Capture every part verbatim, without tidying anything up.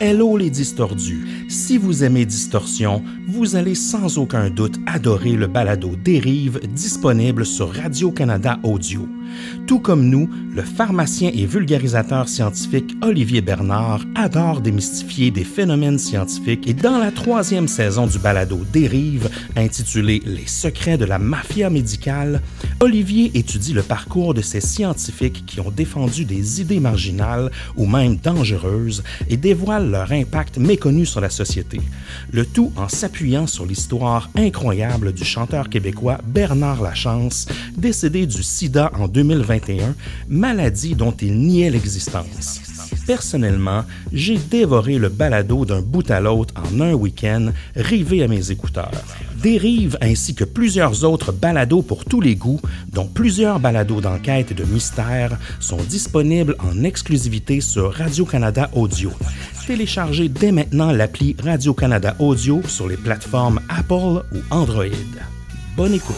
Hello les distordus! Si vous aimez Distorsion, vous allez sans aucun doute adorer le balado Dérive disponible sur Radio-Canada Audio. Tout comme nous, le pharmacien et vulgarisateur scientifique Olivier Bernard adore démystifier des phénomènes scientifiques et dans la troisième saison du balado Dérive, intitulée « Les secrets de la mafia médicale », Olivier étudie le parcours de ces scientifiques qui ont défendu des idées marginales ou même dangereuses et dévoile leur impact méconnu sur la société. Le tout en s'appuyant sur l'histoire incroyable du chanteur québécois Bernard Lachance, décédé du sida en deux mille vingt et un, maladie dont il niait l'existence. Personnellement, j'ai dévoré le balado d'un bout à l'autre en un week-end, rivé à mes écouteurs. Dérive ainsi que plusieurs autres balados pour tous les goûts, dont plusieurs balados d'enquête et de mystère, sont disponibles en exclusivité sur Radio-Canada Audio. Téléchargez dès maintenant l'appli Radio-Canada Audio sur les plateformes Apple ou Android. Bonne écoute!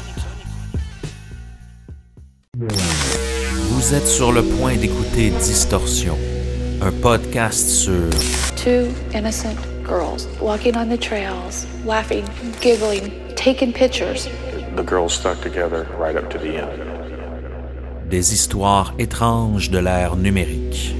Vous êtes sur le point d'écouter Distorsion, un podcast sur Two innocent girls walking on the trails, laughing, giggling, taking pictures. The girls stuck together right up to the end. des histoires étranges de l'ère numérique.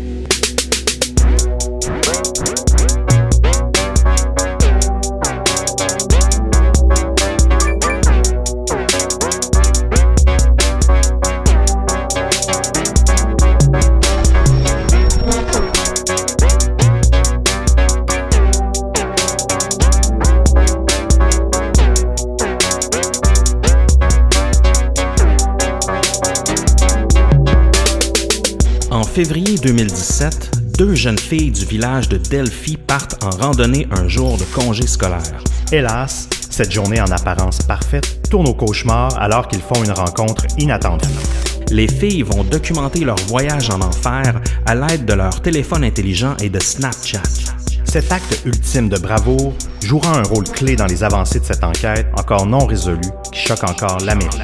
En février deux mille dix-sept, deux jeunes filles du village de Delphi partent en randonnée un jour de congé scolaire. Hélas, cette journée en apparence parfaite tourne au cauchemar alors qu'ils font une rencontre inattendue. Les filles vont documenter leur voyage en enfer à l'aide de leur téléphone intelligent et de Snapchat. Cet acte ultime de bravoure jouera un rôle clé dans les avancées de cette enquête encore non résolue qui choque encore l'Amérique.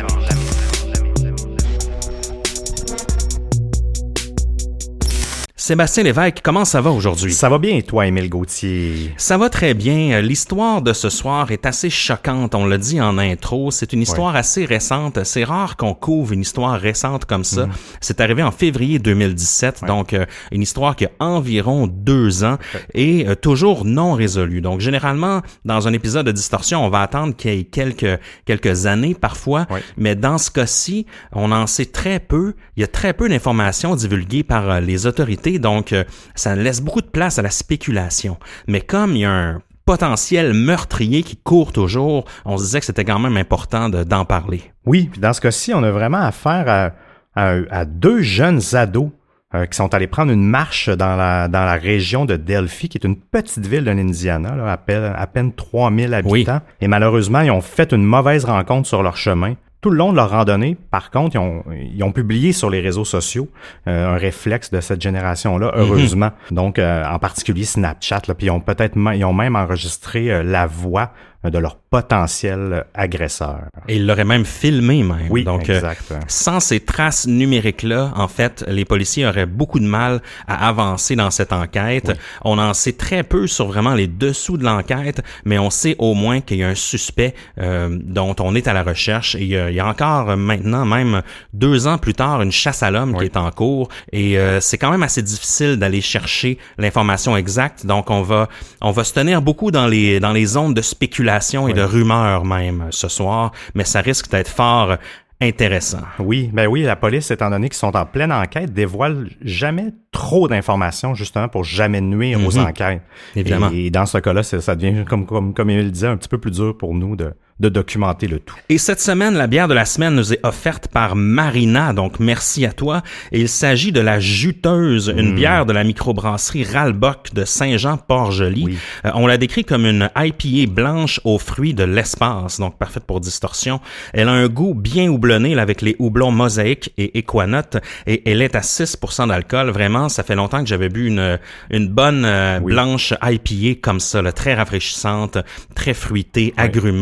Sébastien Lévesque, comment ça va aujourd'hui? Ça va bien et toi, Émile Gauthier? Ça va très bien. L'histoire de ce soir est assez choquante, on l'a dit en intro. C'est une histoire ouais. assez récente. C'est rare qu'on couvre une histoire récente comme ça. Mmh. C'est arrivé en février deux mille dix-sept, ouais. donc euh, une histoire qui a environ deux ans okay. et euh, toujours non résolue. Donc généralement, dans un épisode de Distorsion, on va attendre qu'il y ait quelques, quelques années parfois, ouais. mais dans ce cas-ci, on en sait très peu. Il y a très peu d'informations divulguées par euh, les autorités. Donc, euh, ça laisse beaucoup de place à la spéculation. Mais comme il y a un potentiel meurtrier qui court toujours, on se disait que c'était quand même important de, d'en parler. Oui, puis dans ce cas-ci, on a vraiment affaire à, à, à deux jeunes ados euh, qui sont allés prendre une marche dans la, dans la région de Delphi, qui est une petite ville de l'Indiana, là, à peine, à peine trois mille habitants. Oui. Et malheureusement, ils ont fait une mauvaise rencontre sur leur chemin. Tout le long de leur randonnée, par contre, ils ont, ils ont publié sur les réseaux sociaux euh, un réflexe de cette génération-là, heureusement. Mm-hmm. Donc, euh, en particulier Snapchat, là, puis ils ont peut-être ils ont même enregistré euh, la voix de leur potentiel agresseur. Et ils l'auraient même filmé même. Oui, donc, exact. Euh, sans ces traces numériques-là, en fait, les policiers auraient beaucoup de mal à avancer dans cette enquête. Oui. On en sait très peu sur vraiment les dessous de l'enquête, mais on sait au moins qu'il y a un suspect euh, dont on est à la recherche. Et euh, il y a encore maintenant, même deux ans plus tard, une chasse à l'homme oui. qui est en cours. Et euh, c'est quand même assez difficile d'aller chercher l'information exacte. Donc, on va on va se tenir beaucoup dans les dans les zones de spéculation et oui. de rumeurs même ce soir, mais ça risque d'être fort intéressant. Oui, ben oui, la police, étant donné qu'ils sont en pleine enquête, dévoile jamais trop d'informations, justement, pour jamais nuire mm-hmm. aux enquêtes. Évidemment. Et, et dans ce cas-là, ça devient, comme, comme, comme il le disait, un petit peu plus dur pour nous de, de documenter le tout. Et cette semaine, la bière de la semaine nous est offerte par Marina, donc merci à toi. Et il s'agit de la Juteuse, une mmh. bière de la microbrasserie Ralbock de Saint-Jean-Port-Joli. Oui. Euh, on la décrit comme une I P A blanche aux fruits de l'espace, donc parfaite pour Distorsion. Elle a un goût bien houblonné là, avec les houblons Mosaïque et Equanote, et elle est à six pour cent d'alcool. Vraiment, ça fait longtemps que j'avais bu une une bonne euh, oui. blanche I P A comme ça, là, très rafraîchissante, très fruitée, oui. agrumée. Oui.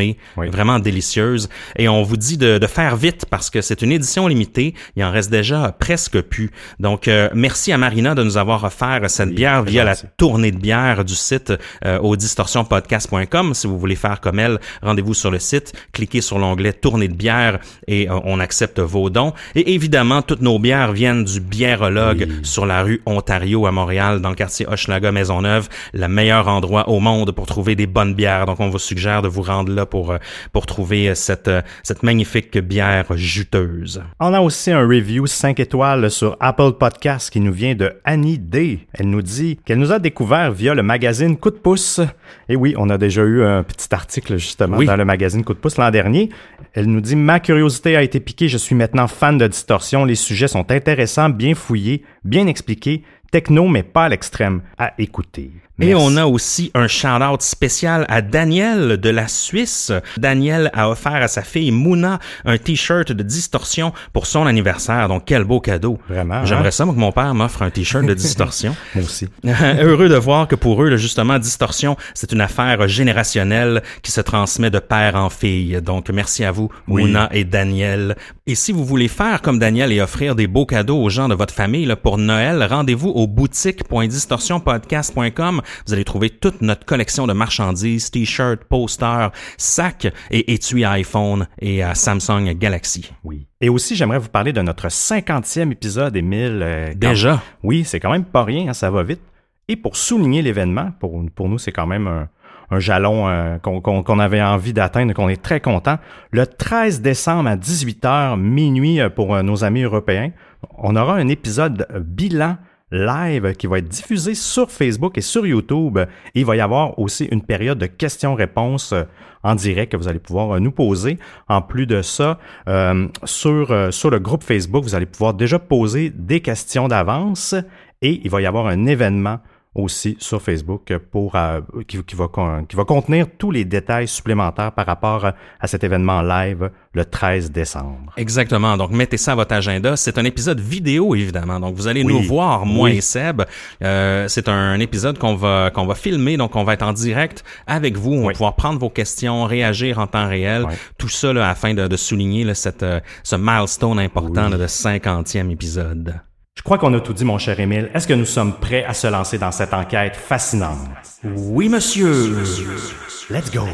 Oui. Vraiment délicieuse. Et on vous dit de, de faire vite parce que c'est une édition limitée. Il en reste déjà presque plus. Donc, euh, merci à Marina de nous avoir offert cette oui, bière via gentil. la tournée de bière du site euh, au distorsion podcast point com. Si vous voulez faire comme elle, rendez-vous sur le site, cliquez sur l'onglet tournée de bière et euh, on accepte vos dons. Et évidemment, toutes nos bières viennent du biérologue oui. sur la rue Ontario à Montréal, dans le quartier Hochelaga Maisonneuve, le meilleur endroit au monde pour trouver des bonnes bières. Donc, on vous suggère de vous rendre là pour pour trouver cette cette magnifique bière juteuse. On a aussi un review cinq étoiles sur Apple Podcast qui nous vient de Annie D. Elle nous dit qu'elle nous a découvert via le magazine Coup de pouce. Et oui, on a déjà eu un petit article justement oui. dans le magazine Coup de pouce l'an dernier. Elle nous dit « Ma curiosité a été piquée, je suis maintenant fan de Distorsion. Les sujets sont intéressants, bien fouillés, bien expliqués. Techno, mais pas à l'extrême. À écouter. » Et Merci. on a aussi un shout-out spécial à Daniel de la Suisse. Daniel a offert à sa fille Mouna un t-shirt de Distorsion pour son anniversaire. Donc, quel beau cadeau. Vraiment, J'aimerais hein? ça, moi, que mon père m'offre un t-shirt de Distorsion. Moi aussi. Heureux de voir que pour eux, là, justement, Distorsion, c'est une affaire générationnelle qui se transmet de père en fille. Donc, merci à vous, Oui. Mouna et Daniel. Et si vous voulez faire comme Daniel et offrir des beaux cadeaux aux gens de votre famille là, pour Noël, rendez-vous au boutique point distorsion podcast point com. Vous allez trouver toute notre collection de marchandises, t-shirts, posters, sacs et étuis iPhone et à Samsung Galaxy. Oui. Et aussi, j'aimerais vous parler de notre cinquantième épisode, Émile. Euh, quand... Déjà? Oui, c'est quand même pas rien, hein, ça va vite. Et pour souligner l'événement, pour, pour nous, c'est quand même un, un jalon euh, qu'on, qu'on, qu'on avait envie d'atteindre, qu'on est très content. Le treize décembre à dix-huit heures, minuit pour euh, nos amis européens, on aura un épisode bilan live qui va être diffusé sur Facebook et sur YouTube. Et il va y avoir aussi une période de questions-réponses en direct que vous allez pouvoir nous poser. En plus de ça, euh, sur, euh, sur le groupe Facebook, vous allez pouvoir déjà poser des questions d'avance et il va y avoir un événement aussi sur Facebook pour euh, qui, qui, va, qui va contenir tous les détails supplémentaires par rapport à cet événement live le treize décembre. Exactement. Donc, mettez ça à votre agenda. C'est un épisode vidéo, évidemment. Donc, vous allez oui. nous voir, moi oui. et Seb. Euh, c'est un épisode qu'on va qu'on va filmer. Donc, on va être en direct avec vous. On oui. va pouvoir prendre vos questions, réagir en temps réel. Oui. Tout ça là, afin de, de souligner là, cette, euh, ce milestone important oui. là, de cinquantième épisode. Je crois qu'on a tout dit, mon cher Émile. Est-ce que nous sommes prêts à se lancer dans cette enquête fascinante? Oui, monsieur. Let's go.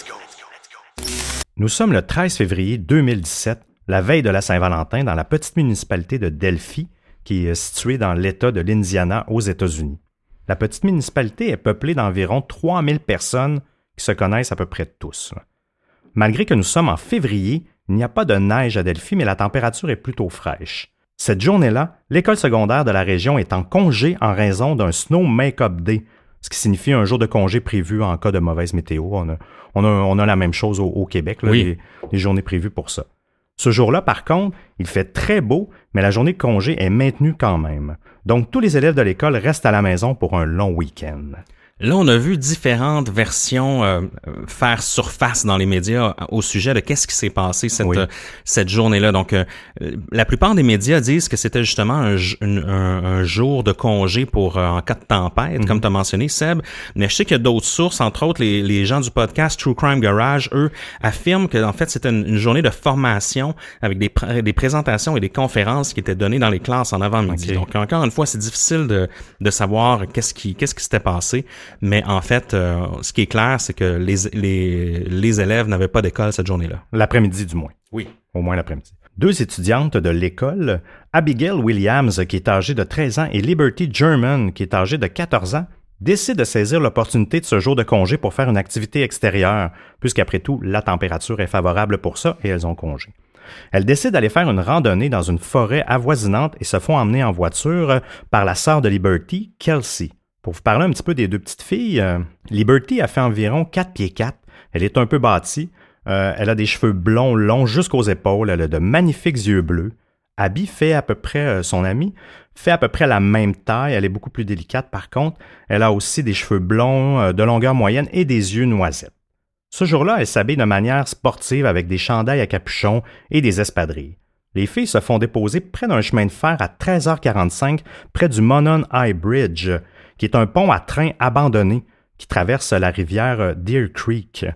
Nous sommes le treize février deux mille dix-sept, la veille de la Saint-Valentin, dans la petite municipalité de Delphi, qui est située dans l'État de l'Indiana aux États-Unis. La petite municipalité est peuplée d'environ trois mille personnes qui se connaissent à peu près tous. Malgré que nous sommes en février, il n'y a pas de neige à Delphi, mais la température est plutôt fraîche. Cette journée-là, l'école secondaire de la région est en congé en raison d'un Snow Make-up Day, ce qui signifie un jour de congé prévu en cas de mauvaise météo. On a, on a, on a la même chose au, au Québec, là, oui. les, les journées prévues pour ça. Ce jour-là, par contre, il fait très beau, mais la journée de congé est maintenue quand même. Donc, tous les élèves de l'école restent à la maison pour un long week-end. Là, on a vu différentes versions euh, faire surface dans les médias au sujet de qu'est-ce qui s'est passé cette oui. euh, cette journée-là. Donc, euh, la plupart des médias disent que c'était justement un, un, un jour de congé pour euh, en cas de tempête, mm-hmm. comme tu as mentionné, Seb. Mais je sais qu'il y a d'autres sources, entre autres les, les gens du podcast True Crime Garage, eux, affirment que en fait c'était une, une journée de formation avec des, pr- des présentations et des conférences qui étaient données dans les classes en avant-midi. Okay. Donc, encore une fois, c'est difficile de, de savoir qu'est-ce qui qu'est-ce qui s'était passé. Mais en fait, euh, ce qui est clair, c'est que les, les, les élèves n'avaient pas d'école cette journée-là. L'après-midi, du moins. Oui. Au moins l'après-midi. Deux étudiantes de l'école, Abigail Williams, qui est âgée de treize ans, et Liberty German, qui est âgée de quatorze ans, décident de saisir l'opportunité de ce jour de congé pour faire une activité extérieure, puisqu'après tout, la température est favorable pour ça et elles ont congé. Elles décident d'aller faire une randonnée dans une forêt avoisinante et se font emmener en voiture par la sœur de Liberty, Kelsey. Pour vous parler un petit peu des deux petites filles, euh, Liberty a fait environ quatre pieds quatre. Elle est un peu bâtie. Euh, elle a des cheveux blonds longs jusqu'aux épaules. Elle a de magnifiques yeux bleus. Abby fait à peu près, euh, son amie, fait à peu près la même taille. Elle est beaucoup plus délicate par contre. Elle a aussi des cheveux blonds euh, de longueur moyenne et des yeux noisettes. Ce jour-là, elle s'habille de manière sportive avec des chandails à capuchon et des espadrilles. Les filles se font déposer près d'un chemin de fer à treize heures quarante-cinq près du Monon High Bridge, qui est un pont à train abandonné qui traverse la rivière Deer Creek.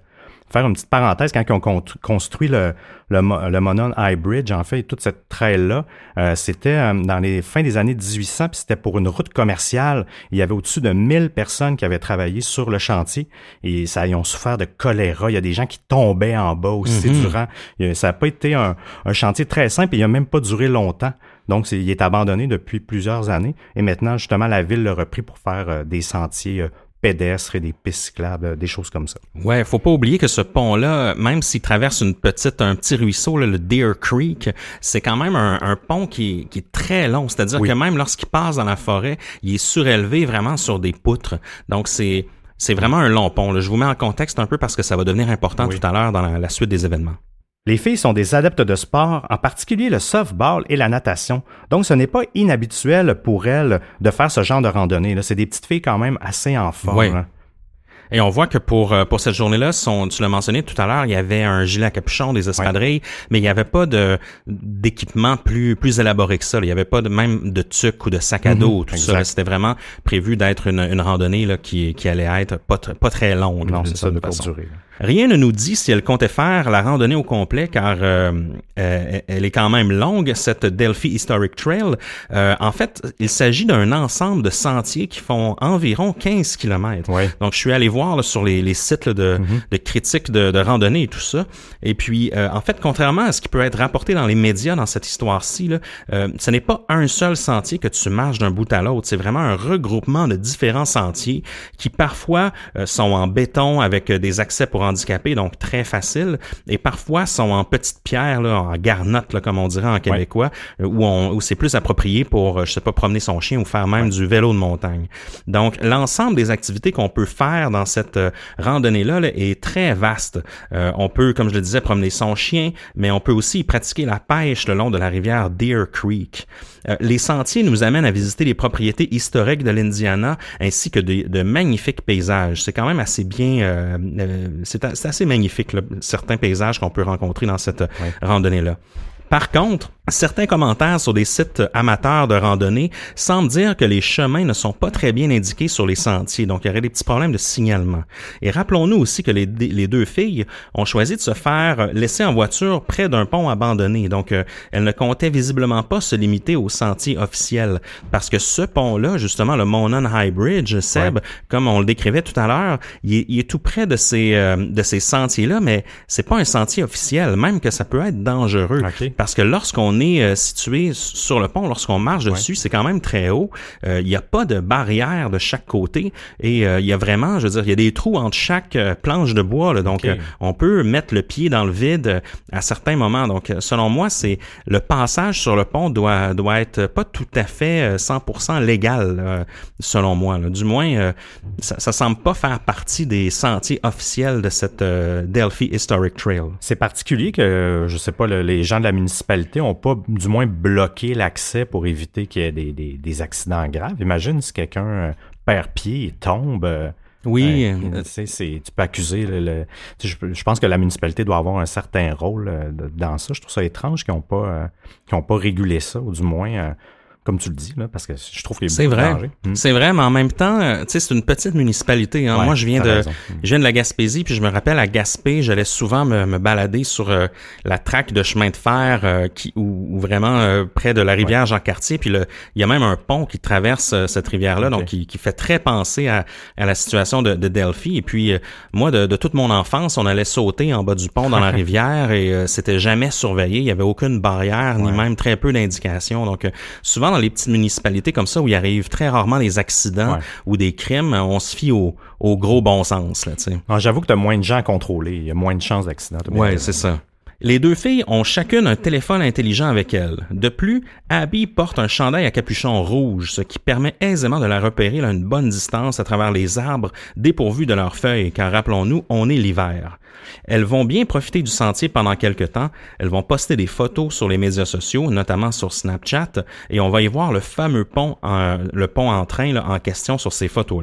faire une petite parenthèse, quand ils ont con- construit le, le, le Monon High Bridge, en fait, toute cette trail-là, euh, c'était euh, dans les fins des années dix-huit cents, puis c'était pour une route commerciale. Il y avait au-dessus de mille personnes qui avaient travaillé sur le chantier et ça, ils ont souffert de choléra. Il y a des gens qui tombaient en bas aussi mm-hmm. durant. Ça n'a pas été un, un chantier très simple et il n'a même pas duré longtemps. Donc, c'est, il est abandonné depuis plusieurs années. Et maintenant, justement, la ville l'a repris pour faire euh, des sentiers euh, pédestres et des pistes cyclables, euh, des choses comme ça. Ouais, faut pas oublier que ce pont-là, même s'il traverse une petite, un petit ruisseau, là, le Deer Creek, c'est quand même un, un pont qui est, qui est très long. C'est-à-dire oui. que même lorsqu'il passe dans la forêt, il est surélevé vraiment sur des poutres. Donc, c'est, c'est vraiment un long pont, là. Je vous mets en contexte un peu parce que ça va devenir important oui. tout à l'heure dans la, la suite des événements. Les filles sont des adeptes de sport, en particulier le softball et la natation. Donc, ce n'est pas inhabituel pour elles de faire ce genre de randonnée. Là. C'est des petites filles quand même assez en forme. Oui. Hein. Et on voit que pour pour cette journée-là, son, tu l'as mentionné tout à l'heure, il y avait un gilet à capuchon, des espadrilles, ouais. mais il n'y avait pas de d'équipement plus plus élaboré que ça. Il n'y avait pas de même de tuque ou de sac à dos, mm-hmm, tout exact. ça. Là, c'était vraiment prévu d'être une, une randonnée là, qui qui allait être pas pas très longue. Non, c'est ça, de courte durée. Rien ne nous dit si elle comptait faire la randonnée au complet, car euh, euh, elle est quand même longue, cette Delphi Historic Trail. Euh, en fait, il s'agit d'un ensemble de sentiers qui font environ quinze kilomètres. Ouais. Donc, je suis allé voir là, sur les, les sites là, de, mm-hmm. de critiques de, de randonnée et tout ça. Et puis, euh, en fait, contrairement à ce qui peut être rapporté dans les médias dans cette histoire-ci, là, euh, ce n'est pas un seul sentier que tu marches d'un bout à l'autre. C'est vraiment un regroupement de différents sentiers qui parfois euh, sont en béton avec euh, des accès pour handicapés, donc très facile, et parfois sont en petites pierres, là, en garnotte, là, comme on dirait en québécois, ouais. où, on, où c'est plus approprié pour, je sais pas, promener son chien ou faire même ouais. du vélo de montagne. Donc, l'ensemble des activités qu'on peut faire dans cette euh, randonnée-là là, est très vaste. Euh, on peut, comme je le disais, promener son chien, mais on peut aussi pratiquer la pêche le long de la rivière Deer Creek. Euh, les sentiers nous amènent à visiter les propriétés historiques de l'Indiana, ainsi que de, de magnifiques paysages. C'est quand même assez bien... Euh, euh, c'est C'est assez magnifique, là, certains paysages qu'on peut rencontrer dans cette ouais. randonnée-là. Par contre, certains commentaires sur des sites amateurs de randonnée semblent dire que les chemins ne sont pas très bien indiqués sur les sentiers, donc il y aurait des petits problèmes de signalement. Et rappelons-nous aussi que les, les deux filles ont choisi de se faire laisser en voiture près d'un pont abandonné, donc euh, elles ne comptaient visiblement pas se limiter aux sentiers officiels, parce que ce pont-là, justement, le Monon High Bridge, Seb, ouais. comme on le décrivait tout à l'heure, il est, il est tout près de ces, euh, de ces sentiers-là, mais c'est pas un sentier officiel, même que ça peut être dangereux. Okay. Parce que lorsqu'on est euh, situé sur le pont, lorsqu'on marche ouais. dessus, c'est quand même très haut. Euh, il n'y a pas de barrière de chaque côté et euh, il y a vraiment, je veux dire, il y a des trous entre chaque euh, planche de bois. Là, donc, okay. euh, on peut mettre le pied dans le vide euh, à certains moments. Donc, euh, selon moi, c'est le passage sur le pont doit doit être pas tout à fait euh, cent pour cent légal, euh, selon moi. Là. Du moins, euh, ça, ça semble pas faire partie des sentiers officiels de cette euh, Delphi Historic Trail. C'est particulier que, je sais pas, le, les gens de la municipalité ont pas du moins bloqué l'accès pour éviter qu'il y ait des, des, des accidents graves. Imagine si quelqu'un euh, perd pied et tombe. Euh, oui. Euh, tu sais, c'est, tu peux accuser le. le je, je pense que la municipalité doit avoir un certain rôle euh, dans ça. Je trouve ça étrange qu'ils n'ont pas, euh, qu'ils ont pas régulé ça, ou du moins. Euh, Comme tu le dis, là, parce que je trouve qu'il y a c'est beaucoup vrai. de danger. Mmh. C'est vrai, mais en même temps, tu sais, c'est une petite municipalité. Hein. Ouais, Moi, je viens de, raison. je viens de la Gaspésie, puis je me rappelle à Gaspé, j'allais souvent me, me balader sur euh, la traque de chemin de fer, euh, qui, ou, ou vraiment euh, près de la rivière ouais. Jean-Cartier. Puis le, il y a même un pont qui traverse euh, cette rivière-là, okay. donc qui, qui fait très penser à, à la situation de, de Delphi. Et puis, euh, moi, de, de toute mon enfance, on allait sauter en bas du pont dans la rivière et euh, c'était jamais surveillé. Il y avait aucune barrière, ouais. ni même très peu d'indications. Donc, euh, souvent dans les petites municipalités comme ça où il arrive très rarement des accidents ouais. ou des crimes, on se fie au, au gros bon sens. Là, tu sais. Non, j'avoue que tu as moins de gens à contrôler, il y a moins de chances d'accident. Oui, c'est ça. Les deux filles ont chacune un téléphone intelligent avec elles. De plus, Abby porte un chandail à capuchon rouge, ce qui permet aisément de la repérer à une bonne distance à travers les arbres dépourvus de leurs feuilles, car rappelons-nous, on est l'hiver. Elles vont bien profiter du sentier pendant quelque temps. Elles vont poster des photos sur les médias sociaux, notamment sur Snapchat, et on va y voir le fameux pont, en, le pont en train là, en question sur ces photos-là.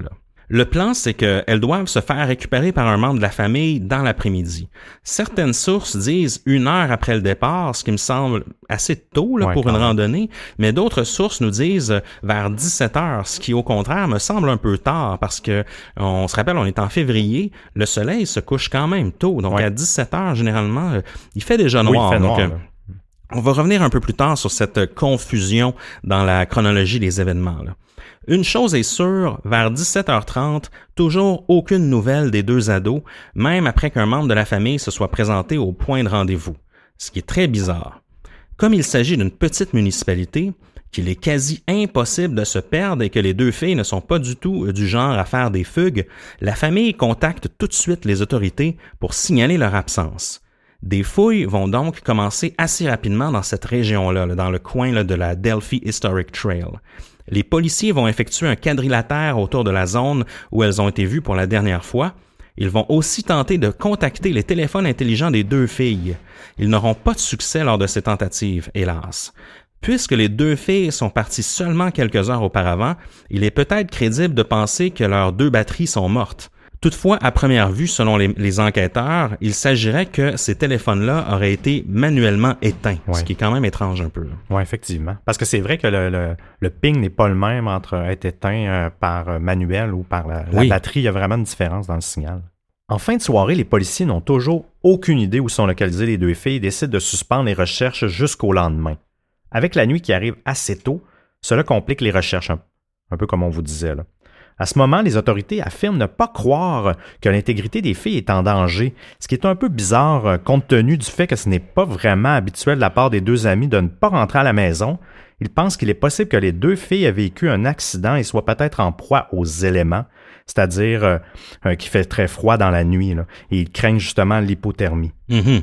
Le plan, c'est qu'elles doivent se faire récupérer par un membre de la famille dans l'après-midi. Certaines sources disent une heure après le départ, ce qui me semble assez tôt là, ouais, pour une même. randonnée, mais d'autres sources nous disent vers dix-sept heures, ce qui au contraire me semble un peu tard parce que on se rappelle, on est en février, le soleil se couche quand même tôt, donc ouais. à dix-sept heures, généralement, il fait déjà noir. Oui, il fait donc, noir, euh, on va revenir un peu plus tard sur cette confusion dans la chronologie des événements, là. Une chose est sûre, vers dix-sept heures trente, toujours aucune nouvelle des deux ados, même après qu'un membre de la famille se soit présenté au point de rendez-vous, ce qui est très bizarre. Comme il s'agit d'une petite municipalité, qu'il est quasi impossible de se perdre et que les deux filles ne sont pas du tout du genre à faire des fugues, la famille contacte tout de suite les autorités pour signaler leur absence. Des fouilles vont donc commencer assez rapidement dans cette région-là, là, dans le coin là, de la Delphi Historic Trail. Les policiers vont effectuer un quadrilatère autour de la zone où elles ont été vues pour la dernière fois. Ils vont aussi tenter de contacter les téléphones intelligents des deux filles. Ils n'auront pas de succès lors de ces tentatives, hélas. Puisque les deux filles sont parties seulement quelques heures auparavant, il est peut-être crédible de penser que leurs deux batteries sont mortes. Toutefois, à première vue, selon les, les enquêteurs, il s'agirait que ces téléphones-là auraient été manuellement éteints, ouais. ce qui est quand même étrange un peu. Oui, effectivement. Parce que c'est vrai que le, le, le ping n'est pas le même entre être éteint euh, par manuel ou par la, la oui. batterie. Il y a vraiment une différence dans le signal. En fin de soirée, les policiers n'ont toujours aucune idée où sont localisées les deux filles et décident de suspendre les recherches jusqu'au lendemain. Avec la nuit qui arrive assez tôt, cela complique les recherches, un, un peu comme on vous disait là. À ce moment, les autorités affirment ne pas croire que l'intégrité des filles est en danger, ce qui est un peu bizarre compte tenu du fait que ce n'est pas vraiment habituel de la part des deux amis de ne pas rentrer à la maison. Ils pensent qu'il est possible que les deux filles aient vécu un accident et soient peut-être en proie aux éléments, c'est-à-dire euh, qu'il fait très froid dans la nuit, là, et ils craignent justement l'hypothermie. Mm-hmm.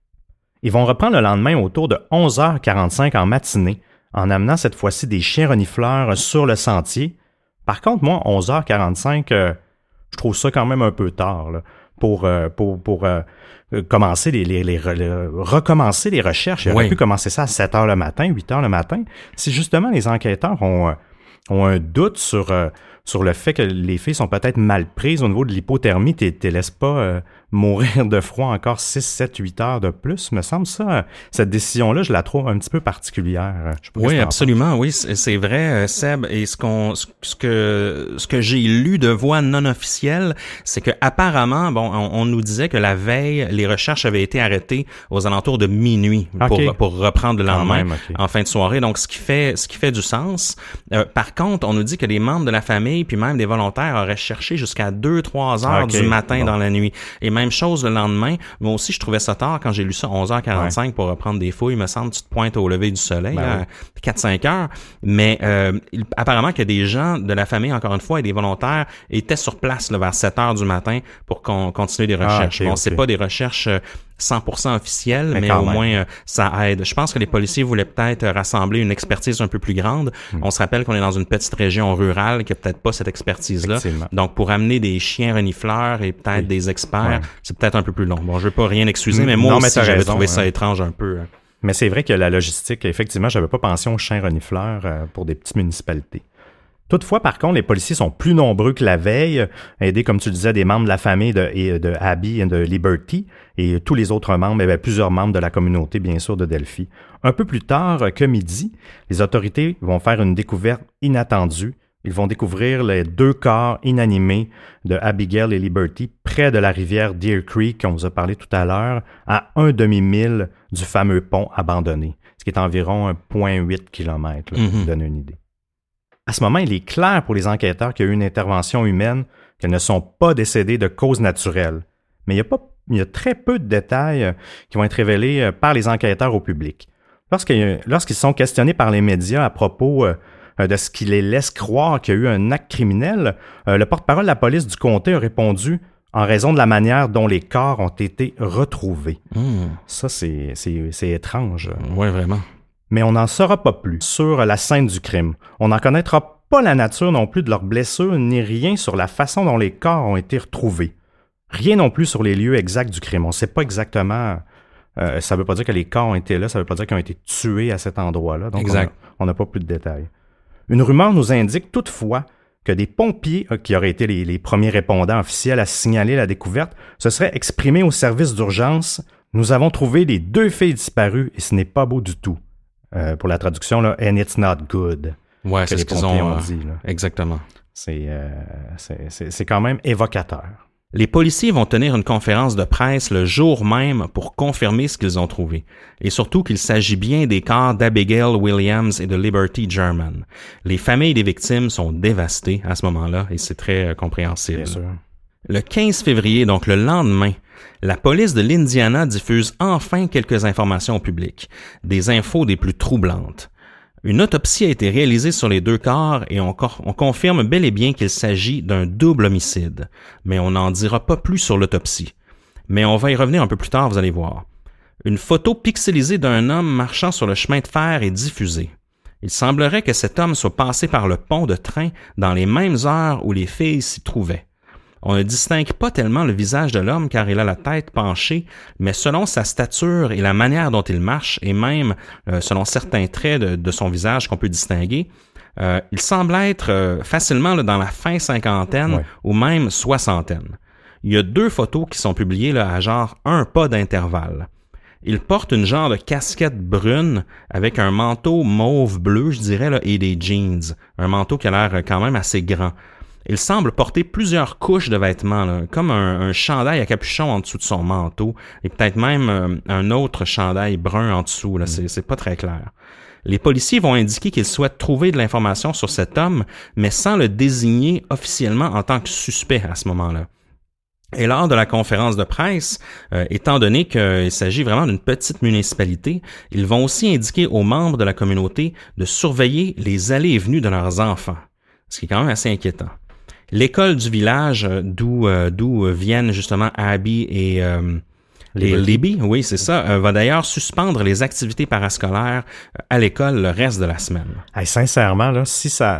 Ils vont reprendre le lendemain autour de onze heures quarante-cinq en matinée, en amenant cette fois-ci des chiens renifleurs sur le sentier. Par contre, moi, onze heures quarante-cinq, euh, je trouve ça quand même un peu tard là, pour, euh, pour, pour euh, commencer les, les, les, les recommencer les recherches. Ils auraient oui. pu commencer ça à sept heures le matin, huit heures le matin. Si justement les enquêteurs ont, ont un doute sur, euh, sur le fait que les filles sont peut-être mal prises au niveau de l'hypothermie, tu ne les laisses pas euh, mourir de froid encore six, sept, huit heures de plus. Me semble ça, cette décision-là, je la trouve un petit peu particulière. Je sais pas oui, absolument, oui, c'est vrai, Seb. Et ce qu'on, ce que, ce que j'ai lu de voix non officielle, c'est que apparemment, bon, on, on nous disait que la veille, les recherches avaient été arrêtées aux alentours de minuit okay. pour, pour reprendre le lendemain, même, okay. en fin de soirée. Donc, ce qui fait, ce qui fait du sens. Euh, par contre, on nous dit que les membres de la famille, puis même des volontaires, auraient cherché jusqu'à deux, trois heures okay. du matin bon. dans la nuit. Et même chose le lendemain. Moi aussi, je trouvais ça tard quand j'ai lu ça onze heures quarante-cinq ouais. pour reprendre des fouilles. Il me semble, tu te pointes au lever du soleil, ben là, oui. quatre cinq heures. Mais euh, il, apparemment que des gens de la famille, encore une fois, et des volontaires étaient sur place là, vers sept heures du matin pour qu'on continue des recherches. Ah, okay, bon, okay. c'est pas des recherches cent pour cent officielles, mais, mais au même. moins, euh, ça aide. Je pense que les policiers voulaient peut-être rassembler une expertise un peu plus grande. Hmm. On se rappelle qu'on est dans une petite région rurale qui a peut-être pas cette expertise-là. Donc, pour amener des chiens renifleurs et peut-être oui. des experts, ouais. c'est peut-être un peu plus long. Bon, je veux pas rien excuser, mais moi non, aussi, mais j'avais raison, trouvé hein. ça étrange un peu. Hein. Mais c'est vrai que la logistique, effectivement, j'avais pas pensé aux chiens renifleurs euh, pour des petites municipalités. Toutefois, par contre, les policiers sont plus nombreux que la veille, aidés, comme tu le disais, des membres de la famille de, de Abby et de Liberty et tous les autres membres, et bien, plusieurs membres de la communauté, bien sûr, de Delphi. Un peu plus tard que midi, les autorités vont faire une découverte inattendue. Ils vont découvrir les deux corps inanimés de Abigail et Liberty près de la rivière Deer Creek, qu'on vous a parlé tout à l'heure, à un demi-mille du fameux pont abandonné, ce qui est environ un virgule huit kilomètres, là, mm-hmm. pour vous donner une idée. À ce moment, il est clair pour les enquêteurs qu'il y a eu une intervention humaine, qu'elles ne sont pas décédées de cause naturelle. Mais il y a, pas, il y a très peu de détails qui vont être révélés par les enquêteurs au public. Lorsqu'ils, lorsqu'ils sont questionnés par les médias à propos de ce qui les laisse croire qu'il y a eu un acte criminel, le porte-parole de la police du comté a répondu en raison de la manière dont les corps ont été retrouvés. Mmh. Ça, c'est, c'est, c'est étrange. Oui, vraiment. Mais on n'en saura pas plus sur la scène du crime. On n'en connaîtra pas la nature non plus de leurs blessures, ni rien sur la façon dont les corps ont été retrouvés. Rien non plus sur les lieux exacts du crime. On ne sait pas exactement... Euh, ça ne veut pas dire que les corps ont été là, ça ne veut pas dire qu'ils ont été tués à cet endroit-là. Donc, exact. On n'a pas plus de détails. Une rumeur nous indique toutefois que des pompiers, qui auraient été les, les premiers répondants officiels à signaler la découverte, se seraient exprimés au service d'urgence. Nous avons trouvé les deux filles disparues et ce n'est pas beau du tout. Euh, pour la traduction, là, and it's not good. Ouais, c'est ce qu'ils ont, ont dit. Là. Exactement. C'est, euh, c'est, c'est, c'est quand même évocateur. Les policiers vont tenir une conférence de presse le jour même pour confirmer ce qu'ils ont trouvé. Et surtout qu'il s'agit bien des corps d'Abigail Williams et de Liberty German. Les familles des victimes sont dévastées à ce moment-là et c'est très euh, compréhensible. Bien sûr. Le quinze février, donc le lendemain, la police de l'Indiana diffuse enfin quelques informations au public. Des infos des plus troublantes. Une autopsie a été réalisée sur les deux corps et on, on confirme bel et bien qu'il s'agit d'un double homicide. Mais on n'en dira pas plus sur l'autopsie. Mais on va y revenir un peu plus tard, vous allez voir. Une photo pixelisée d'un homme marchant sur le chemin de fer est diffusée. Il semblerait que cet homme soit passé par le pont de train dans les mêmes heures où les filles s'y trouvaient. On ne distingue pas tellement le visage de l'homme car il a la tête penchée, mais selon sa stature et la manière dont il marche, et même euh, selon certains traits de, de son visage qu'on peut distinguer, euh, il semble être euh, facilement là, dans la fin cinquantaine ouais. ou même soixantaine. Il y a deux photos qui sont publiées là, à genre un pas d'intervalle. Il porte une genre de casquette brune avec un manteau mauve-bleu, je dirais, là, et des jeans. Un manteau qui a l'air quand même assez grand. Il semble porter plusieurs couches de vêtements, là, comme un, un chandail à capuchon en dessous de son manteau, et peut-être même euh, un autre chandail brun en dessous. Là, c'est, c'est pas très clair. Les policiers vont indiquer qu'ils souhaitent trouver de l'information sur cet homme, mais sans le désigner officiellement en tant que suspect à ce moment-là. Et lors de la conférence de presse, euh, étant donné qu'il s'agit vraiment d'une petite municipalité, ils vont aussi indiquer aux membres de la communauté de surveiller les allées et venues de leurs enfants, ce qui est quand même assez inquiétant. L'école du village d'où euh, d'où viennent justement Abby et, euh, et Libby, oui c'est ça, euh, va d'ailleurs suspendre les activités parascolaires à l'école le reste de la semaine. Hey, sincèrement, là, si ça,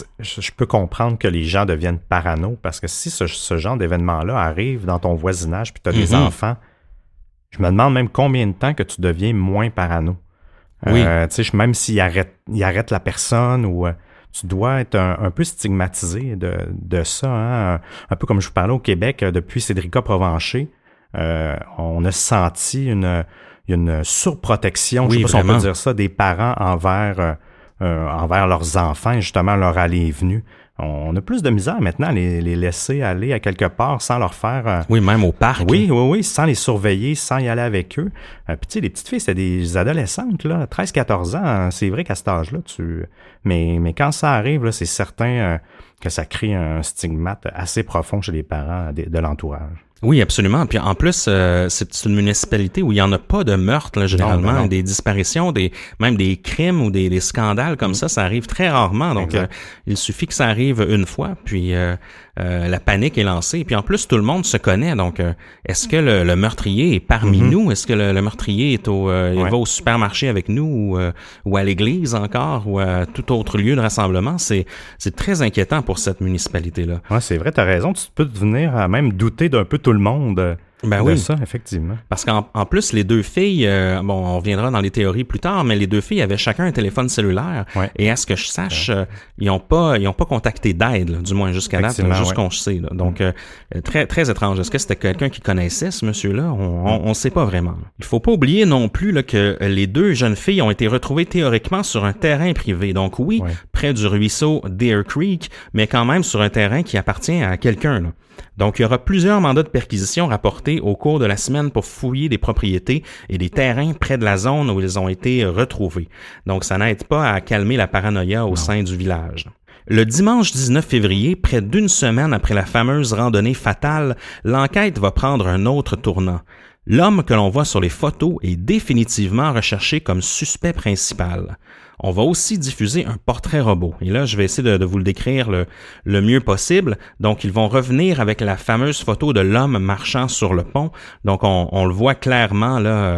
je peux comprendre que les gens deviennent parano parce que si ce, ce genre d'événement-là arrive dans ton voisinage puis tu as des mm-hmm. enfants, je me demande même combien de temps que tu deviens moins parano. Oui. Euh, tu sais, même s'il arrête, il arrête la personne ou euh, tu dois être un, un peu stigmatisé de, de ça, hein? un, un peu comme je vous parlais au Québec, depuis Cédrica Provencher, euh, on a senti une, une surprotection, oui, je sais pas vraiment. si on peut dire ça, des parents envers, euh, envers leurs enfants, et justement leur aller et venue. On a plus de misère maintenant à les, les laisser aller à quelque part sans leur faire... Euh, oui, même au parc. Oui, oui, oui, sans les surveiller, sans y aller avec eux. Euh, puis tu sais, les petites filles, c'est des adolescentes, là, treize quatorze ans, hein, c'est vrai qu'à cet âge-là, tu... Mais, mais quand ça arrive, là, c'est certain euh, que ça crée un stigmate assez profond chez les parents de, de l'entourage. Oui, absolument. Puis en plus, euh, c'est une municipalité où il y en a pas de meurtres là, généralement, non, non. des disparitions, des même des crimes ou des, des scandales comme mmh. ça, ça arrive très rarement. Donc, euh, il suffit que ça arrive une fois, puis euh, euh, la panique est lancée. Puis en plus, tout le monde se connaît. Donc, euh, est-ce que le, le meurtrier est parmi mmh. nous? Est-ce que le, le meurtrier est au, euh, il ouais. va au supermarché avec nous ou, euh, ou à l'église encore ou à tout autre lieu de rassemblement? C'est c'est très inquiétant pour cette municipalité-là. Ouais, c'est vrai, t'as raison. Tu peux devenir à même douter d'un peu tout le monde. Ben oui, ça, effectivement. Parce qu'en en plus, les deux filles, euh, bon, on reviendra dans les théories plus tard, mais les deux filles avaient chacun un téléphone cellulaire. Ouais. Et à ce que je sache, ouais. euh, ils n'ont pas, ils ont pas contacté d'aide, là, du moins jusqu'à date, jusqu'on ouais. sait. Là. Donc, euh, très, très étrange. Est-ce que c'était quelqu'un qui connaissait ce monsieur-là? On ne sait pas vraiment. Il faut pas oublier non plus là, que les deux jeunes filles ont été retrouvées théoriquement sur un terrain privé. Donc oui, ouais. près du ruisseau Deer Creek, mais quand même sur un terrain qui appartient à quelqu'un, là. Donc, il y aura plusieurs mandats de perquisition rapportés au cours de la semaine pour fouiller des propriétés et des terrains près de la zone où ils ont été retrouvés. Donc, ça n'aide pas à calmer la paranoïa au non. sein du village. Le dimanche dix-neuf février, près d'une semaine après la fameuse randonnée fatale, l'enquête va prendre un autre tournant. L'homme que l'on voit sur les photos est définitivement recherché comme suspect principal. On va aussi diffuser un portrait robot. Et là, je vais essayer de, de vous le décrire le, le mieux possible. Donc, ils vont revenir avec la fameuse photo de l'homme marchant sur le pont. Donc, on, on le voit clairement là,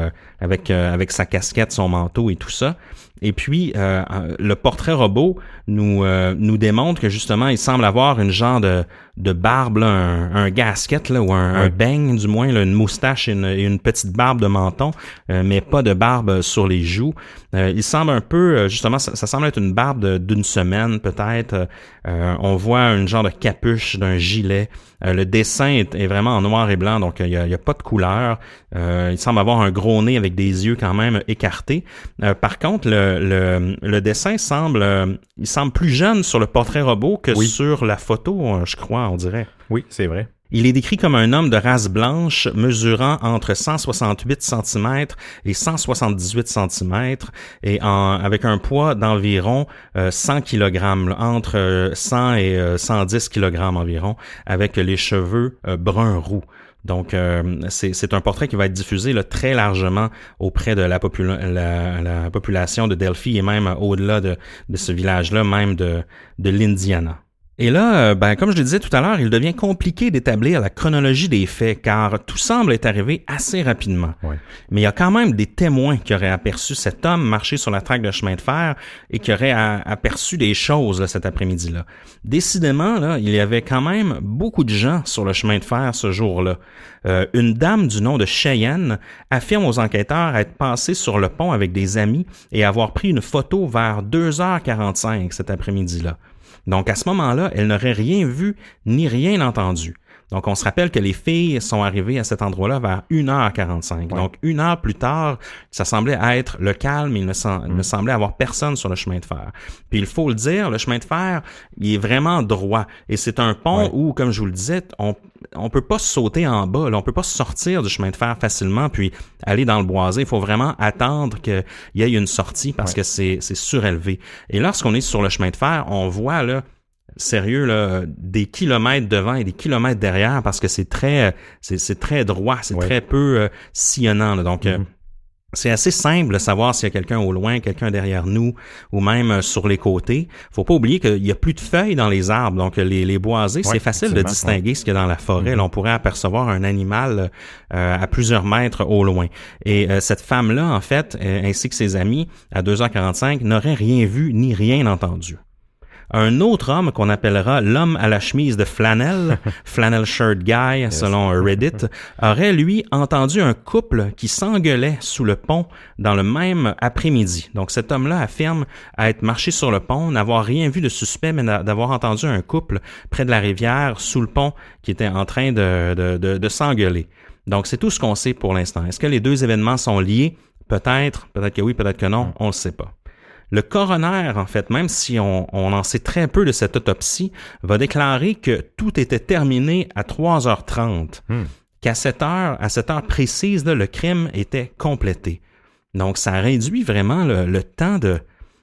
avec euh, avec sa casquette, son manteau et tout ça. Et puis, euh, le portrait robot nous euh, nous démontre que justement, il semble avoir une genre de de barbe, là, un, un gasket là, ou un, ouais. un beigne du moins, là, une moustache et une, et une petite barbe de menton, euh, mais pas de barbe sur les joues. Euh, il semble un peu, justement, ça, ça semble être une barbe de, d'une semaine peut-être. Euh, on voit une genre de capuche d'un gilet. Euh, le dessin est, est vraiment en noir et blanc, donc il y a, il y a pas de couleur. Euh, il semble avoir un gros nez avec des yeux quand même écartés. Euh, par contre, le, le, le dessin semble, euh, il semble plus jeune sur le portrait robot que oui. sur la photo, je crois, on dirait. Oui, c'est vrai. Il est décrit comme un homme de race blanche mesurant entre cent soixante-huit centimètres et cent soixante-dix-huit centimètres et en, avec un poids d'environ euh, cent kilogrammes, là, entre cent et euh, cent dix kilogrammes environ, avec les cheveux euh, brun roux. Donc, euh, c'est, c'est un portrait qui va être diffusé là, très largement auprès de la, popula- la, la population de Delphi et même au-delà de, de ce village-là, même de, de l'Indiana. Et là, ben, comme je le disais tout à l'heure, il devient compliqué d'établir la chronologie des faits, car tout semble être arrivé assez rapidement. Oui. Mais il y a quand même des témoins qui auraient aperçu cet homme marcher sur la traque de chemin de fer et qui auraient a- aperçu des choses là, cet après-midi-là. Décidément, là, il y avait quand même beaucoup de gens sur le chemin de fer ce jour-là. Euh, une dame du nom de Cheyenne affirme aux enquêteurs être passée sur le pont avec des amis et avoir pris une photo vers deux heures quarante-cinq cet après-midi-là. Donc, à ce moment-là, elle n'aurait rien vu ni rien entendu. Donc, on se rappelle que les filles sont arrivées à cet endroit-là vers une heure quarante-cinq. Ouais. Donc, une heure plus tard, ça semblait être le calme, il ne, sem- mmh. ne semblait avoir personne sur le chemin de fer. Puis, il faut le dire, le chemin de fer, il est vraiment droit. Et c'est un pont ouais. où, comme je vous le disais, on on peut pas sauter en bas, là, on peut pas sortir du chemin de fer facilement puis aller dans le boisé. Il faut vraiment attendre qu'il y ait une sortie parce ouais. que c'est, c'est surélevé. Et lorsqu'on est sur le chemin de fer, on voit là, sérieux là, des kilomètres devant et des kilomètres derrière parce que c'est très, c'est, c'est très droit, c'est ouais. très peu euh, sillonnant. Là. Donc mm-hmm. euh, c'est assez simple de savoir s'il y a quelqu'un au loin, quelqu'un derrière nous ou même euh, sur les côtés. Faut pas oublier qu'il y a plus de feuilles dans les arbres, donc les, les boisés, ouais, c'est facile de distinguer ouais. ce qu'il y a dans la forêt. Mm-hmm. Là, on pourrait apercevoir un animal euh, à plusieurs mètres au loin. Et euh, cette femme-là, en fait, euh, ainsi que ses amis, à deux heures quarante-cinq, n'auraient rien vu ni rien entendu. Un autre homme qu'on appellera l'homme à la chemise de flanelle, flannel shirt guy, yes. selon Reddit, aurait lui entendu un couple qui s'engueulait sous le pont dans le même après-midi. Donc cet homme-là affirme être marché sur le pont, n'avoir rien vu de suspect, mais d'avoir entendu un couple près de la rivière sous le pont qui était en train de, de, de, de s'engueuler. Donc c'est tout ce qu'on sait pour l'instant. Est-ce que les deux événements sont liés? Peut-être, peut-être que oui, peut-être que non, on ne le sait pas. Le coroner, en fait, même si on, on en sait très peu de cette autopsie, va déclarer que tout était terminé à trois heures trente, hmm. qu'à cette heure, à cette heure précise, là, le crime était complété. Donc, ça réduit vraiment le, le temps de,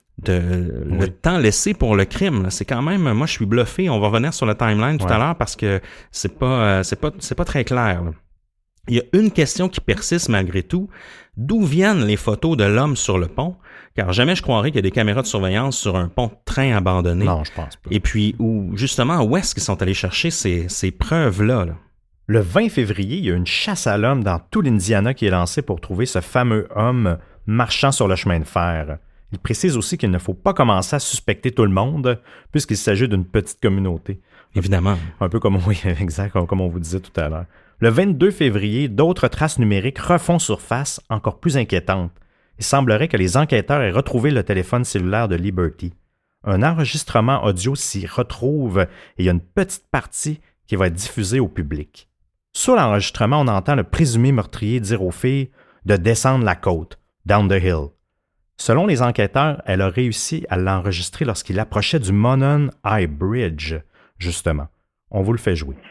de oui. le temps laissé pour le crime. Là. C'est quand même, moi, je suis bluffé. On va revenir sur le timeline tout ouais. à l'heure parce que c'est pas, c'est pas, c'est pas très clair. Là. Il y a une question qui persiste malgré tout. D'où viennent les photos de l'homme sur le pont? Car jamais je croirais qu'il y a des caméras de surveillance sur un pont de train abandonné. Non, je pense pas. Et puis, où, justement, où est-ce qu'ils sont allés chercher ces, ces preuves-là? Là? Le vingt février, il y a une chasse à l'homme dans tout l'Indiana qui est lancée pour trouver ce fameux homme marchant sur le chemin de fer. Il précise aussi qu'il ne faut pas commencer à suspecter tout le monde, puisqu'il s'agit d'une petite communauté. Évidemment. Un peu comme, oui, exact, comme on vous disait tout à l'heure. Le vingt-deux février, d'autres traces numériques refont surface, encore plus inquiétantes. Il semblerait que les enquêteurs aient retrouvé le téléphone cellulaire de Liberty. Un enregistrement audio s'y retrouve et il y a une petite partie qui va être diffusée au public. Sur l'enregistrement, on entend le présumé meurtrier dire aux filles de descendre la côte, down the hill. Selon les enquêteurs, elle a réussi à l'enregistrer lorsqu'il approchait du Monon High Bridge, justement. On vous le fait jouer.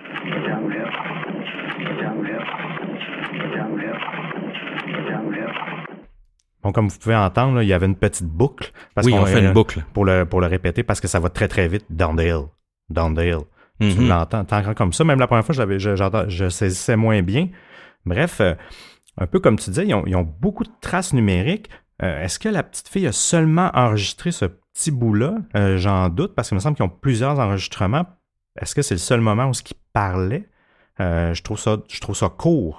Bon, comme vous pouvez entendre, là, il y avait une petite boucle. Parce oui, qu'on on fait une boucle. Pour le, pour le répéter, parce que ça va très, très vite. Down the hill. Down the hill. Mm-hmm. Tu l'entends, t'entends comme ça. Même la première fois, je, l'avais, je, je saisissais moins bien. Bref, euh, un peu comme tu disais, ils ont, ils ont beaucoup de traces numériques. Euh, est-ce que la petite fille a seulement enregistré ce petit bout-là? Euh, j'en doute, parce qu'il me semble qu'ils ont plusieurs enregistrements. Est-ce que c'est le seul moment où ce qu'ils parlaient? Euh, je trouve ça, je trouve ça court.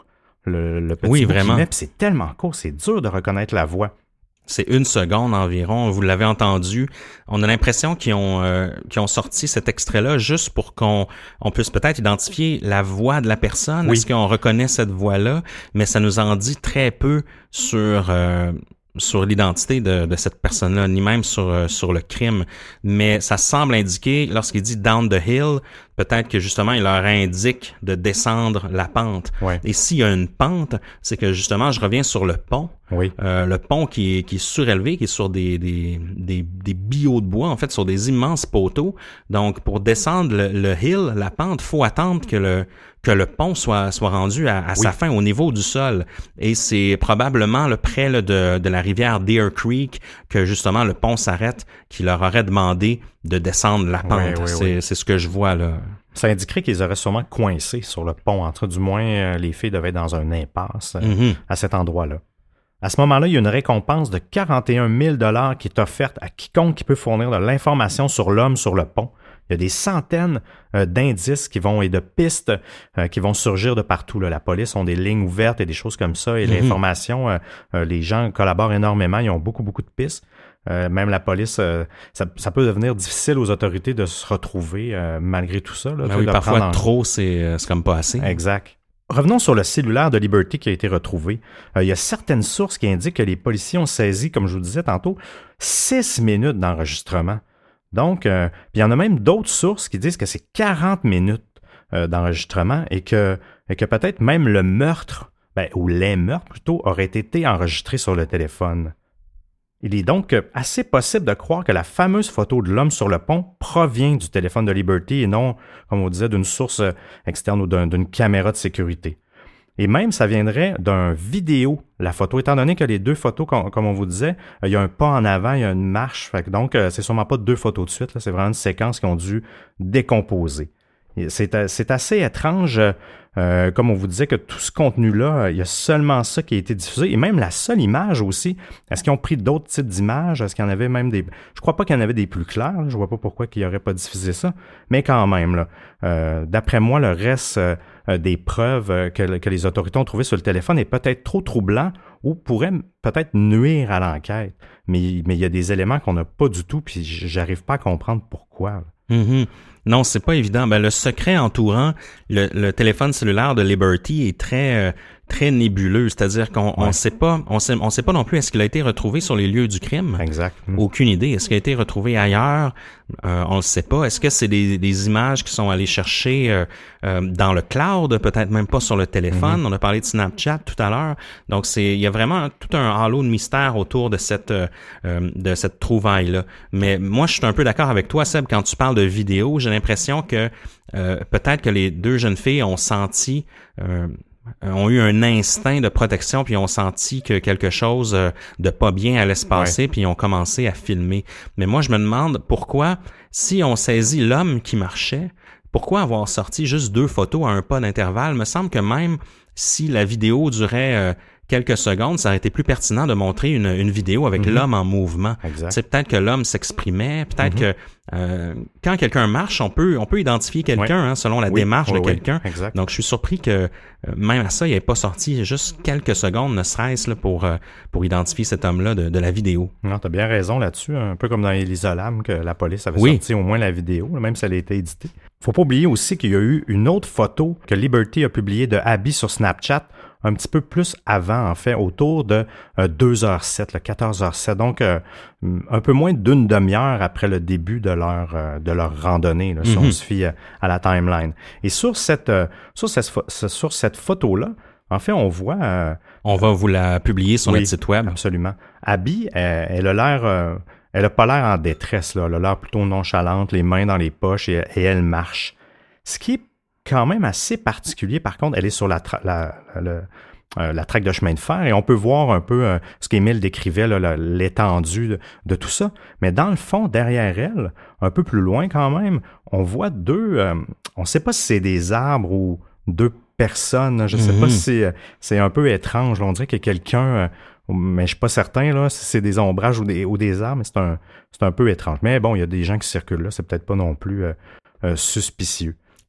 le, le petit oui, bout vraiment. qu'il met, puis c'est tellement court, c'est dur de reconnaître la voix. C'est une seconde environ, vous l'avez entendu. On a l'impression qu'ils ont euh, qu'ils ont sorti cet extrait-là juste pour qu'on on puisse peut-être identifier la voix de la personne. Oui. Est-ce qu'on reconnaît cette voix-là? Mais ça nous en dit très peu sur euh, sur l'identité de, de cette personne-là, ni même sur euh, sur le crime. Mais ça semble indiquer, lorsqu'il dit « down the hill », peut-être que justement, il leur indique de descendre la pente. Ouais. Et s'il y a une pente, c'est que justement, je reviens sur le pont. Oui. Euh, le pont qui est, qui est surélevé, qui est sur des, des, des, des billots de bois, en fait, sur des immenses poteaux. Donc, pour descendre le, le hill, la pente, faut attendre que le que le pont soit soit rendu à, à oui. sa fin au niveau du sol. Et c'est probablement là, près là, de, de la rivière Deer Creek que justement le pont s'arrête, qui leur aurait demandé de descendre la pente. Oui, oui, c'est, oui. c'est ce que je vois là. Ça indiquerait qu'ils auraient sûrement coincé sur le pont. Entre du moins, les filles devaient être dans un impasse euh, mm-hmm. à cet endroit-là. À ce moment-là, il y a une récompense de quarante et un mille dollars qui est offerte à quiconque qui peut fournir de l'information sur l'homme sur le pont. Il y a des centaines euh, d'indices qui vont et de pistes euh, qui vont surgir de partout. Là. La police ont des lignes ouvertes et des choses comme ça. Et mm-hmm. l'information, euh, euh, les gens collaborent énormément. Ils ont beaucoup, beaucoup de pistes. Euh, même la police, euh, ça, ça peut devenir difficile aux autorités de se retrouver euh, malgré tout ça. Là, ben oui, parfois en... trop, c'est, c'est comme pas assez. Exact. Revenons sur le cellulaire de Liberty qui a été retrouvé. Euh, il y a certaines sources qui indiquent que les policiers ont saisi, comme je vous disais tantôt, six minutes d'enregistrement. Donc, euh, il y en a même d'autres sources qui disent que c'est quarante minutes euh, d'enregistrement et que, et que peut-être même le meurtre, ben, ou les meurtres plutôt, auraient été enregistrés sur le téléphone. Il est donc assez possible de croire que la fameuse photo de l'homme sur le pont provient du téléphone de Liberty et non, comme on disait, d'une source externe ou d'un, d'une caméra de sécurité. Et même, ça viendrait d'un vidéo, la photo, étant donné que les deux photos, comme, comme on vous disait, il y a un pas en avant, il y a une marche, fait que donc c'est sûrement pas deux photos de suite, là, c'est vraiment une séquence qui ont dû décomposer. C'est, c'est assez étrange, euh, comme on vous disait, que tout ce contenu-là, il y a seulement ça qui a été diffusé, et même la seule image aussi. Est-ce qu'ils ont pris d'autres types d'images? Est-ce qu'il y en avait même des... Je crois pas qu'il y en avait des plus clairs, là. Je vois pas pourquoi qu'ils n'auraient pas diffusé ça, mais quand même, là, euh, d'après moi, le reste euh, des preuves que, que les autorités ont trouvées sur le téléphone est peut-être trop troublant ou pourrait peut-être nuire à l'enquête. Mais, mais il y a des éléments qu'on n'a pas du tout, puis j'arrive pas à comprendre pourquoi. Mm-hmm. Non, c'est pas évident. Ben, le secret entourant le, le téléphone cellulaire de Liberty est très euh, très nébuleux, c'est-à-dire qu'on ouais. on sait pas, on sait, on sait pas non plus est-ce qu'il a été retrouvé sur les lieux du crime. Exact. Aucune idée. Est-ce qu'il a été retrouvé ailleurs? Euh, on le sait pas. Est-ce que c'est des, des images qui sont allées chercher euh, euh, dans le cloud, peut-être même pas sur le téléphone? Mm-hmm. On a parlé de Snapchat tout à l'heure. Donc c'est, il y a vraiment tout un halo de mystère autour de cette euh, de cette trouvaille-là. Mais moi, je suis un peu d'accord avec toi, Seb, quand tu parles de vidéo, j'ai l'impression que euh, peut-être que les deux jeunes filles ont senti euh, ont eu un instinct de protection puis ont senti que quelque chose de pas bien allait se passer, ouais. Puis ils ont commencé à filmer. Mais moi, je me demande pourquoi, si on saisit l'homme qui marchait, pourquoi avoir sorti juste deux photos à un pas d'intervalle? Il me semble que même si la vidéo durait euh, quelques secondes, ça aurait été plus pertinent de montrer une, une vidéo avec mm-hmm. l'homme en mouvement. Exact. C'est peut-être que l'homme s'exprimait, peut-être mm-hmm. que euh, quand quelqu'un marche, on peut on peut identifier quelqu'un oui. hein, selon la oui. démarche oui, de quelqu'un. Oui. Donc je suis surpris que euh, même à ça, il n'ait pas sorti juste quelques secondes, ne serait-ce là, pour euh, pour identifier cet homme-là de, de la vidéo. Non, t'as bien raison là-dessus, un peu comme dans Elisa Lam que la police avait oui. sorti au moins la vidéo, même si elle a été éditée. Faut pas oublier aussi qu'il y a eu une autre photo que Liberty a publiée de Abby sur Snapchat un petit peu plus avant, en fait, autour de euh, deux heures sept, là, quatorze heures sept, donc euh, un peu moins d'une demi-heure après le début de leur euh, de leur randonnée, là, mm-hmm. si on se fie à la timeline. Et sur cette euh, sur cette sur cette photo-là, en fait, on voit... Euh, on va vous la publier sur oui, notre site web. Absolument. Abby, elle, elle a l'air... Euh, elle a pas l'air en détresse, là. Elle a l'air plutôt nonchalante, les mains dans les poches, et, et elle marche. Ce qui est quand même assez particulier, par contre, elle est sur la, tra- la, la, la, euh, la traque de chemin de fer et on peut voir un peu euh, ce qu'Émile décrivait, là, la, l'étendue de, de tout ça. Mais dans le fond, derrière elle, un peu plus loin quand même, on voit deux... Euh, on ne sait pas si c'est des arbres ou deux personnes. Je ne sais mm-hmm. pas si c'est, c'est un peu étrange. Là. On dirait qu'il y a quelqu'un... Euh, mais je suis pas certain là, si c'est des ombrages ou des, ou des arbres, mais c'est un, c'est un peu étrange. Mais bon, il y a des gens qui circulent là, c'est peut-être pas non plus euh, euh, suspicieux.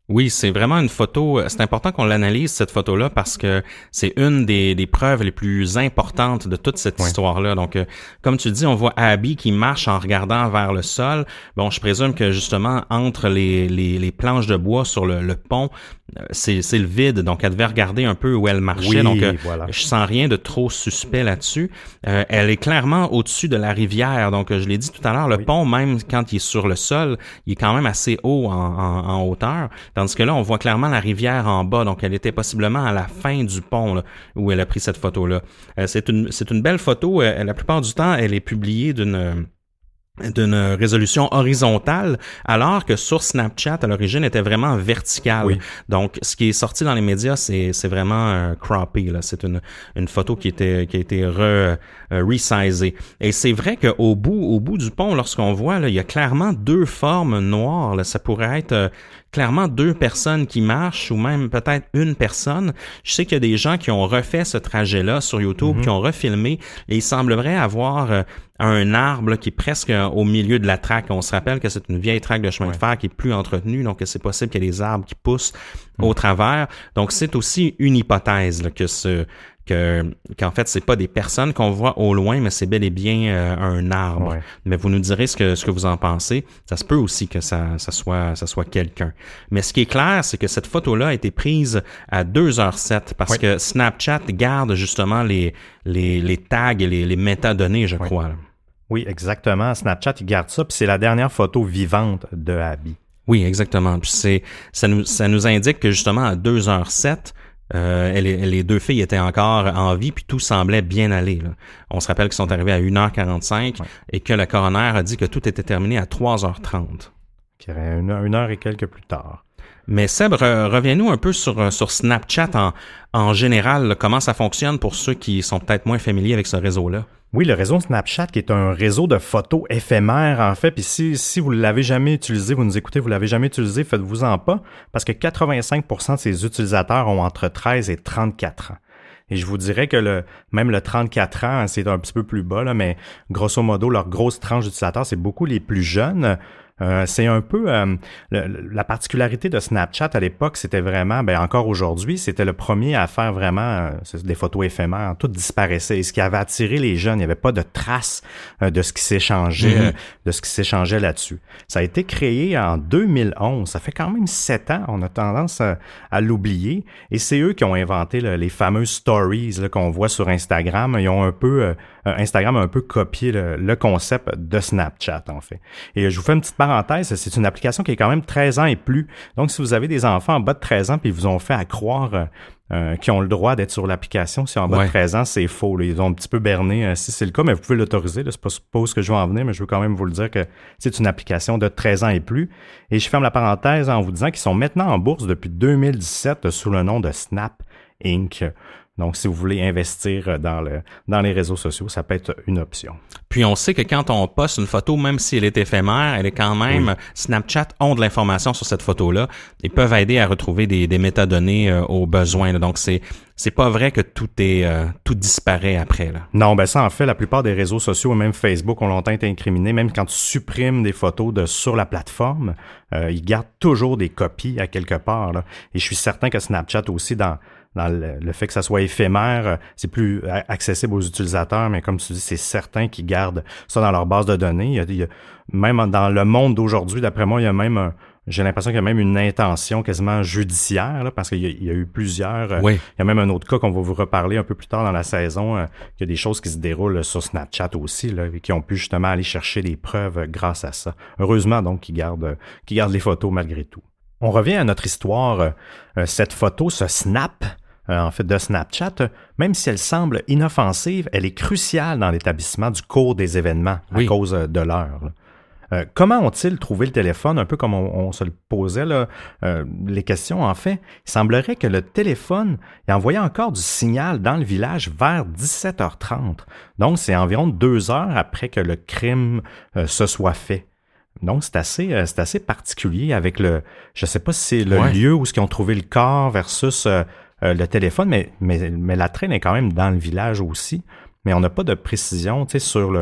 Oui, c'est vraiment une photo, c'est important qu'on l'analyse, cette photo-là, parce que c'est une des, des preuves les plus importantes de toute cette oui. histoire-là. Donc, euh, comme tu dis, on voit Abby qui marche en regardant vers le sol. Bon, je présume que justement, entre les, les, les planches de bois sur le, le pont, c'est, c'est le vide. Donc, elle devait regarder un peu où elle marchait. Oui, donc, euh, voilà. je sens rien de trop suspect là-dessus. Euh, elle est clairement au-dessus de la rivière. Donc, je l'ai dit tout à l'heure, le oui. pont, même quand il est sur le sol, il est quand même assez haut en, en, en hauteur. Tandis que là, on voit clairement la rivière en bas. Donc, elle était possiblement à la fin du pont là, où elle a pris cette photo-là. Euh, c'est une, c'est une belle photo. Euh, la plupart du temps, elle est publiée d'une... d'une résolution horizontale, alors que sur Snapchat, à l'origine, était vraiment verticale. Oui. Donc, ce qui est sorti dans les médias, c'est, c'est vraiment euh, croppé, là. C'est une, une photo qui était, qui a été re, euh, resizée. Et c'est vrai qu'au bout, au bout du pont, lorsqu'on voit, là, il y a clairement deux formes noires, là. Ça pourrait être euh, clairement deux personnes qui marchent ou même peut-être une personne. Je sais qu'il y a des gens qui ont refait ce trajet-là sur YouTube, mm-hmm. qui ont refilmé, et il semblerait avoir euh, un arbre là, qui est presque au milieu de la traque. On se rappelle que c'est une vieille traque de chemin ouais. de fer qui est plus entretenue, donc c'est possible qu'il y ait des arbres qui poussent mmh. au travers. Donc c'est aussi une hypothèse là, que ce que qu'en fait c'est pas des personnes qu'on voit au loin, mais c'est bel et bien euh, un arbre. Ouais. Mais vous nous direz ce que ce que vous en pensez. Ça se peut aussi que ça ça soit ça soit quelqu'un. Mais ce qui est clair, c'est que cette photo-là a été prise à deux heures sept parce ouais. que Snapchat garde justement les les les tags et les les métadonnées, je ouais. crois. Là. Oui, exactement. Snapchat, il garde ça, puis c'est la dernière photo vivante de Abby. Oui, exactement. Puis c'est, ça nous, ça nous indique que justement à deux heures sept, euh, les, les deux filles étaient encore en vie, puis tout semblait bien aller. Là. On se rappelle qu'ils sont arrivés à une heure quarante-cinq ouais. et que le coroner a dit que tout était terminé à trois heures trente. Qui irait une heure, une heure et quelques plus tard. Mais Seb, re, reviens-nous un peu sur, sur Snapchat en, en général. Là, comment ça fonctionne pour ceux qui sont peut-être moins familiers avec ce réseau-là? Oui, le réseau Snapchat qui est un réseau de photos éphémères en fait, puis si si vous l'avez jamais utilisé, vous nous écoutez, vous l'avez jamais utilisé, faites-vous-en pas, parce que quatre-vingt-cinq pour cent de ses utilisateurs ont entre treize et trente-quatre ans. Et je vous dirais que le même le trente-quatre ans, c'est un petit peu plus bas, là, mais grosso modo, leur grosse tranche d'utilisateurs, c'est beaucoup les plus jeunes. Euh, c'est un peu euh, le, la particularité de Snapchat à l'époque, c'était vraiment, ben encore aujourd'hui, c'était le premier à faire vraiment euh, des photos éphémères, tout disparaissait. Et ce qui avait attiré les jeunes, il n'y avait pas de traces euh, de ce qui s'échangeait, mm-hmm. euh, de ce qui s'échangeait là-dessus. Ça a été créé en deux mille onze, ça fait quand même sept ans, on a tendance à, à l'oublier. Et c'est eux qui ont inventé là, les fameuses stories là, qu'on voit sur Instagram. Ils ont un peu euh, Instagram a un peu copié le, le concept de Snapchat en fait. Et je vous fais une petite parenthèse, c'est une application qui est quand même treize ans et plus. Donc, si vous avez des enfants en bas de treize ans puis ils vous ont fait à croire euh, euh, qu'ils ont le droit d'être sur l'application, si en bas ouais. de treize ans, c'est faux. Là. Ils ont un petit peu berné euh, si c'est le cas, mais vous pouvez l'autoriser. Là. C'est pas suppose que je vais en venir, mais je veux quand même vous le dire que c'est une application de treize ans et plus. Et je ferme la parenthèse en vous disant qu'ils sont maintenant en bourse depuis deux mille dix-sept sous le nom de Snap Incorporated. Donc, si vous voulez investir dans le dans les réseaux sociaux, ça peut être une option. Puis, on sait que quand on poste une photo, même si elle est éphémère, elle est quand même... Oui. Snapchat ont de l'information sur cette photo-là et peuvent aider à retrouver des, des métadonnées euh, aux besoins. Là. Donc, c'est c'est pas vrai que tout est euh, tout disparaît après. Là. Non, ben ça, en fait, la plupart des réseaux sociaux, même Facebook, ont longtemps été incriminés. Même quand tu supprimes des photos de sur la plateforme, euh, ils gardent toujours des copies à quelque part. Là. Et je suis certain que Snapchat aussi, dans... dans le, le fait que ça soit éphémère, c'est plus accessible aux utilisateurs, mais comme tu dis, c'est certain qu'ils gardent ça dans leur base de données. Il y a, il y a, même dans le monde d'aujourd'hui, d'après moi, il y a même un, j'ai l'impression qu'il y a même une intention quasiment judiciaire, là, parce qu'il y a, il y a eu plusieurs... Oui. Il y a même un autre cas qu'on va vous reparler un peu plus tard dans la saison, euh, qu'il y a des choses qui se déroulent sur Snapchat aussi, là, et qui ont pu justement aller chercher des preuves grâce à ça. Heureusement, donc, qu'ils gardent, qu'ils gardent les photos malgré tout. On revient à notre histoire. Euh, cette photo, ce snap, euh, en fait, de Snapchat, euh, même si elle semble inoffensive, elle est cruciale dans l'établissement du cours des événements oui. à cause de l'heure. Euh, comment ont-ils trouvé le téléphone? Un peu comme on, on se le posait, là, euh, les questions, en fait. Il semblerait que le téléphone il envoyait encore du signal dans le village vers dix-sept heures trente. Donc, c'est environ deux heures après que le crime euh, se soit fait. Donc, c'est assez, euh, c'est assez particulier avec le... Je sais pas si c'est le ouais. lieu où ils ont trouvé le corps versus euh, euh, le téléphone, mais, mais, mais la traîne est quand même dans le village aussi. Mais on n'a pas de précision, tu sais, sur le...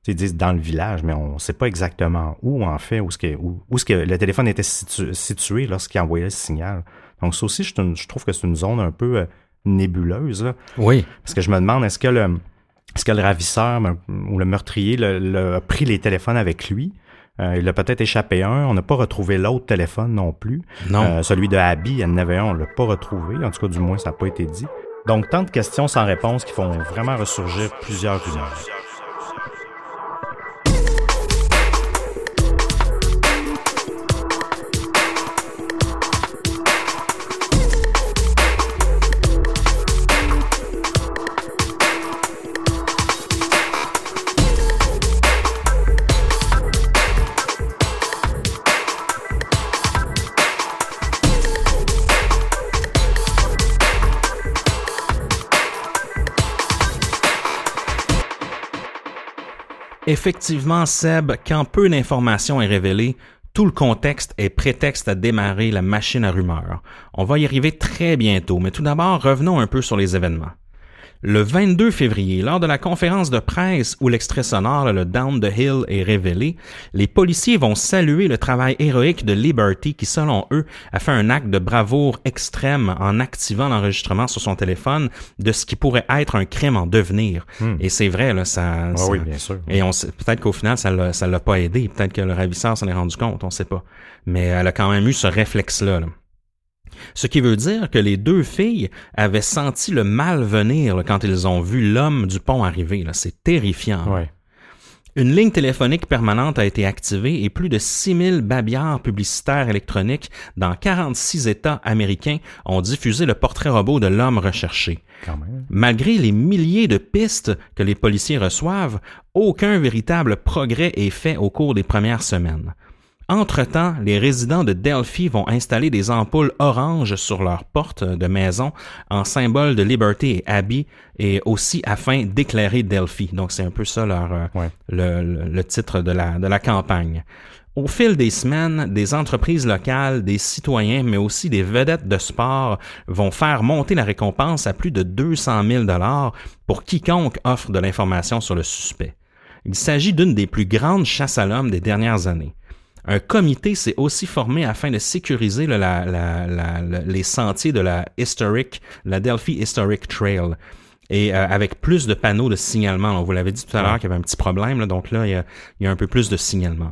Ils disent dans le village, mais on ne sait pas exactement où, en fait, où, ce que, où, où ce que le téléphone était situ, situé lorsqu'il envoyait le signal. Donc, ça aussi, je, je trouve que c'est une zone un peu euh, nébuleuse. Là. Oui. Parce que je me demande, est-ce que le, est-ce que le ravisseur ou le meurtrier le, le, a pris les téléphones avec lui? Euh, il a peut-être échappé un. On n'a pas retrouvé l'autre téléphone non plus. Non. Euh, celui de Abby, il y en avait un, on ne l'a pas retrouvé. En tout cas, du moins, ça n'a pas été dit. Donc, tant de questions sans réponse qui font vraiment ressurgir plusieurs rumeurs. Effectivement, Seb, quand peu d'informations est révélée, tout le contexte est prétexte à démarrer la machine à rumeurs. On va y arriver très bientôt, mais tout d'abord, revenons un peu sur les événements. Le vingt-deux février, lors de la conférence de presse où l'extrait sonore, le Down the Hill, est révélé, les policiers vont saluer le travail héroïque de Liberty qui, selon eux, a fait un acte de bravoure extrême en activant l'enregistrement sur son téléphone de ce qui pourrait être un crime en devenir. Hmm. Et c'est vrai, là, ça... Ah ça oui, bien sûr. Et on sait, peut-être qu'au final, ça l'a, ça l'a pas aidé. Peut-être que le ravisseur s'en est rendu compte, on sait pas. Mais elle a quand même eu ce réflexe-là, là. Ce qui veut dire que les deux filles avaient senti le mal venir là, quand ils ont vu l'homme du pont arriver. Là. C'est terrifiant. Ouais. Une ligne téléphonique permanente a été activée et plus de six mille babillards publicitaires électroniques dans quarante-six États américains ont diffusé le portrait robot de l'homme recherché. Quand même. Malgré les milliers de pistes que les policiers reçoivent, aucun véritable progrès est fait au cours des premières semaines. Entre-temps, les résidents de Delphi vont installer des ampoules oranges sur leurs portes de maison en symbole de Liberty et Abby et aussi afin d'éclairer Delphi. Donc, c'est un peu ça leur, ouais. le, le, le titre de la, de la campagne. Au fil des semaines, des entreprises locales, des citoyens, mais aussi des vedettes de sport vont faire monter la récompense à plus de deux cent mille dollars pour quiconque offre de l'information sur le suspect. Il s'agit d'une des plus grandes chasses à l'homme des dernières années. Un comité s'est aussi formé afin de sécuriser le, la, la, la, la, les sentiers de la Historic, la Delphi Historic Trail, et euh, avec plus de panneaux de signalement. On vous l'avait dit tout à l'heure qu'il y avait un petit problème, là, donc là, il y, a, il y a un peu plus de signalement.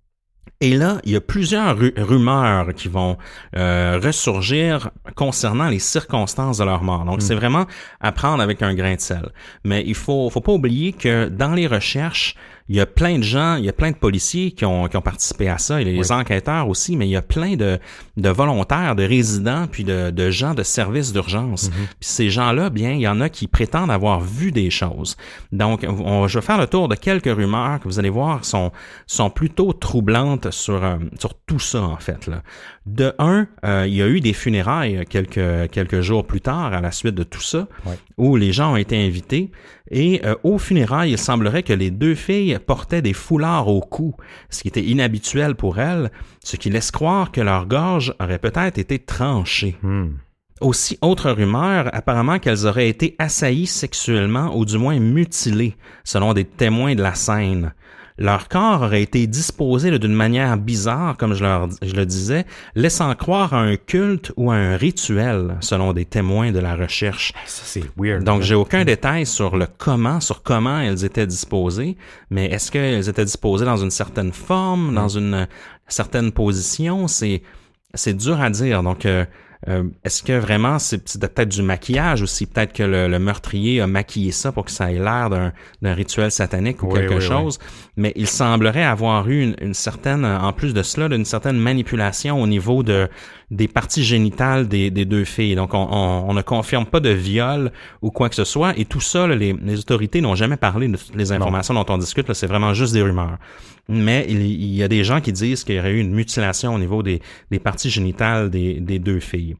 Et là, il y a plusieurs ru- rumeurs qui vont euh, ressurgir concernant les circonstances de leur mort. Donc, mmh. c'est vraiment à prendre avec un grain de sel. Mais il faut, faut pas oublier que dans les recherches, il y a plein de gens, il y a plein de policiers qui ont, qui ont participé à ça, et les oui. enquêteurs aussi, mais il y a plein de, de volontaires, de résidents, puis de, de gens de services d'urgence. Mm-hmm. Puis ces gens-là, bien, il y en a qui prétendent avoir vu des choses. Donc, on, je vais faire le tour de quelques rumeurs que vous allez voir sont, sont plutôt troublantes sur, euh, sur tout ça, en fait, là. De un, euh, il y a eu des funérailles quelques, quelques jours plus tard, à la suite de tout ça, oui. où les gens ont été invités. Et euh, aux funérailles, il semblerait que les deux filles portaient des foulards au cou, ce qui était inhabituel pour elles, ce qui laisse croire que leur gorge aurait peut-être été tranchée. Hmm. Aussi, autre rumeur, apparemment qu'elles auraient été assaillies sexuellement ou du moins mutilées, selon des témoins de la scène. Leur corps aurait été disposé d'une manière bizarre, comme je, leur, je le disais, laissant croire à un culte ou à un rituel, selon des témoins de la recherche. Ça, c'est weird. Donc, j'ai aucun détail sur le comment, sur comment elles étaient disposées, mais est-ce qu'elles étaient disposées dans une certaine forme, dans une certaine position? C'est, c'est dur à dire. Donc, euh, Euh, est-ce que vraiment c'est, c'est peut-être du maquillage aussi? Peut-être que le, le meurtrier a maquillé ça pour que ça ait l'air d'un, d'un rituel satanique ou oui, quelque oui, chose. Oui. Mais il semblerait avoir eu une, une certaine, en plus de cela, une certaine manipulation au niveau de des parties génitales des, des deux filles. Donc, on, on, on ne confirme pas de viol ou quoi que ce soit. Et tout ça, là, les, les autorités n'ont jamais parlé de toutes les informations non. dont on discute. Là, c'est vraiment juste des rumeurs. Mais il, il y a des gens qui disent qu'il y aurait eu une mutilation au niveau des, des parties génitales des, des deux filles.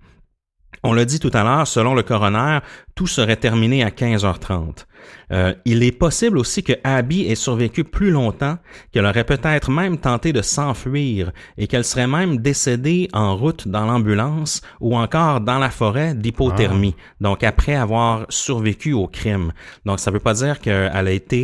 On l'a dit tout à l'heure, selon le coroner, tout serait terminé à quinze heures trente. Euh, il est possible aussi que Abby ait survécu plus longtemps, qu'elle aurait peut-être même tenté de s'enfuir et qu'elle serait même décédée en route dans l'ambulance ou encore dans la forêt d'hypothermie. Ah. Donc, après avoir survécu au crime. Donc, ça veut pas dire qu'elle a été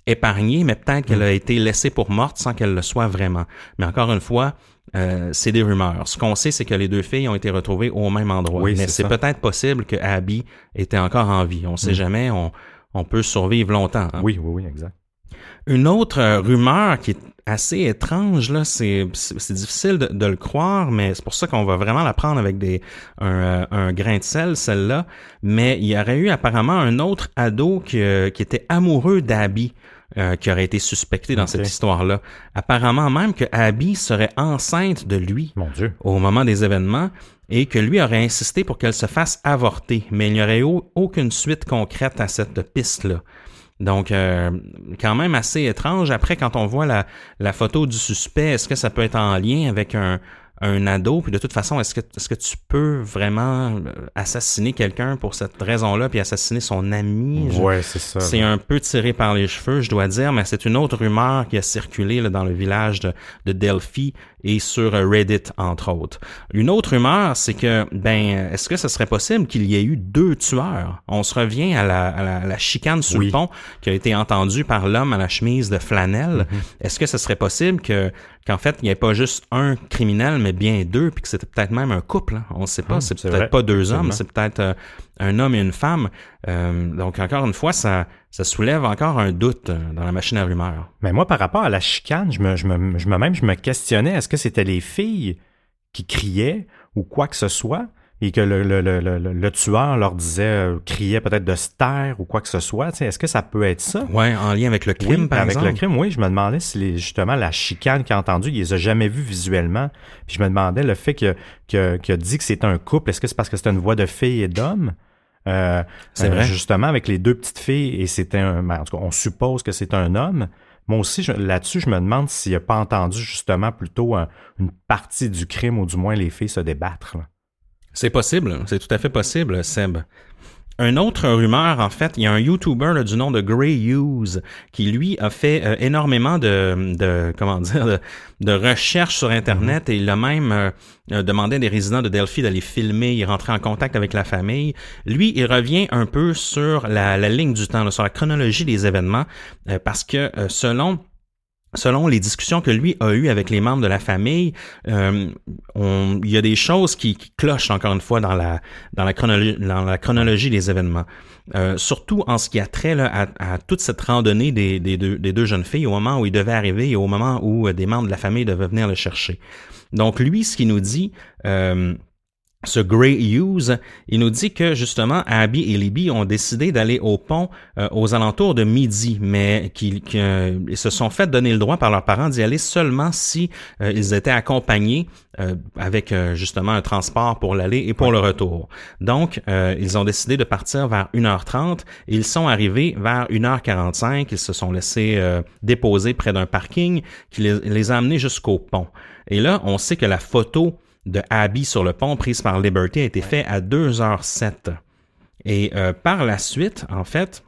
épargnée, mais peut-être qu'elle a été laissée pour morte sans qu'elle le soit vraiment. Mais encore une fois, euh, c'est des rumeurs. Ce qu'on sait, c'est que les deux filles ont été retrouvées au même endroit. Oui, mais c'est, c'est ça. peut-être possible que Abby était encore en vie. On sait mm. jamais, on, on peut survivre longtemps. Hein? Oui, oui, oui, exact. Une autre euh, rumeur qui est assez étrange, là, c'est, c'est, c'est difficile de, de le croire, mais c'est pour ça qu'on va vraiment la prendre avec des un, euh, un grain de sel, celle-là. Mais il y aurait eu apparemment un autre ado qui, euh, qui était amoureux d'Abby, euh, qui aurait été suspecté dans okay. cette histoire-là. Apparemment même que Abby serait enceinte de lui Mon Dieu. au moment des événements et que lui aurait insisté pour qu'elle se fasse avorter. Mais il n'y aurait eu aucune suite concrète à cette piste-là. Donc, euh, quand même assez étrange. Après, quand on voit la, la photo du suspect, est-ce que ça peut être en lien avec un, un ado? Puis de toute façon, est-ce que, est-ce que tu peux vraiment assassiner quelqu'un pour cette raison-là puis assassiner son ami? Ouais, c'est ça. C'est ouais. un peu tiré par les cheveux, je dois dire, mais c'est une autre rumeur qui a circulé là, dans le village de, de Delphi et sur Reddit, entre autres. Une autre rumeur, c'est que, ben, est-ce que ce serait possible qu'il y ait eu deux tueurs? On se revient à la, à la, à la chicane sur oui. le pont qui a été entendue par l'homme à la chemise de flanelle. Mm-hmm. Est-ce que ce serait possible que qu'en fait, il n'y ait pas juste un criminel, mais bien deux, puis que c'était peut-être même un couple? Hein? On ne sait pas. Hum, c'est, c'est peut-être vrai. pas deux hommes, c'est peut-être euh, un homme et une femme. Euh, donc, encore une fois, ça, ça soulève encore un doute dans la machine à rumeurs. Mais moi, par rapport à la chicane, je me, je me, je me même, je me questionnais, est-ce que c'était les filles qui criaient ou quoi que ce soit? Et que le, le, le, le, le tueur leur disait, euh, criait peut-être de se taire ou quoi que ce soit. Tu sais, est-ce que ça peut être ça? Ouais, en lien avec le crime, oui, par avec exemple. Avec le crime, oui. Je me demandais si les, justement la chicane qu'il a entendue, il les a jamais vus visuellement. Puis je me demandais le fait qu'il a, qu'il a, qu'il a dit que c'était un couple, est-ce que c'est parce que c'était une voix de fille et d'homme? Euh, c'est euh, vrai. Justement, avec les deux petites filles, et c'était un... En tout cas, on suppose que c'est un homme. Moi aussi, je, là-dessus, je me demande s'il n'a pas entendu justement plutôt un, une partie du crime, ou du moins les filles se débattre, là. C'est possible, c'est tout à fait possible, Seb. Une autre rumeur, en fait, il y a un YouTuber là, du nom de Grey Hughes qui, lui, a fait euh, énormément de, de comment dire, de, de recherches sur Internet mm-hmm. et il a même euh, demandé à des résidents de Delphi d'aller filmer, il rentrait en contact avec la famille. Lui, il revient un peu sur la, la ligne du temps, là, sur la chronologie des événements, euh, parce que euh, selon... Selon les discussions que lui a eues avec les membres de la famille, euh, on, il y a des choses qui, qui clochent encore une fois dans la dans la chronologie, dans la chronologie des événements. Euh, surtout en ce qui a trait là, à, à toute cette randonnée des, des, deux, des deux jeunes filles au moment où ils devaient arriver et au moment où des membres de la famille devaient venir le chercher. Donc lui, ce qu'il nous dit... Euh, Ce Grey Hughes, il nous dit que justement Abby et Libby ont décidé d'aller au pont euh, aux alentours de midi, mais qu'ils, qu'ils euh, se sont fait donner le droit par leurs parents d'y aller seulement si euh, ils étaient accompagnés euh, avec euh, justement un transport pour l'aller et pour le retour. Donc, euh, ils ont décidé de partir vers une heure trente et ils sont arrivés vers une heure quarante-cinq. Ils se sont laissés euh, déposer près d'un parking qui les, les a amenés jusqu'au pont. Et là, on sait que la photo de Abby sur le pont prise par Liberty a été fait à deux heures sept. Et euh, par la suite, en fait,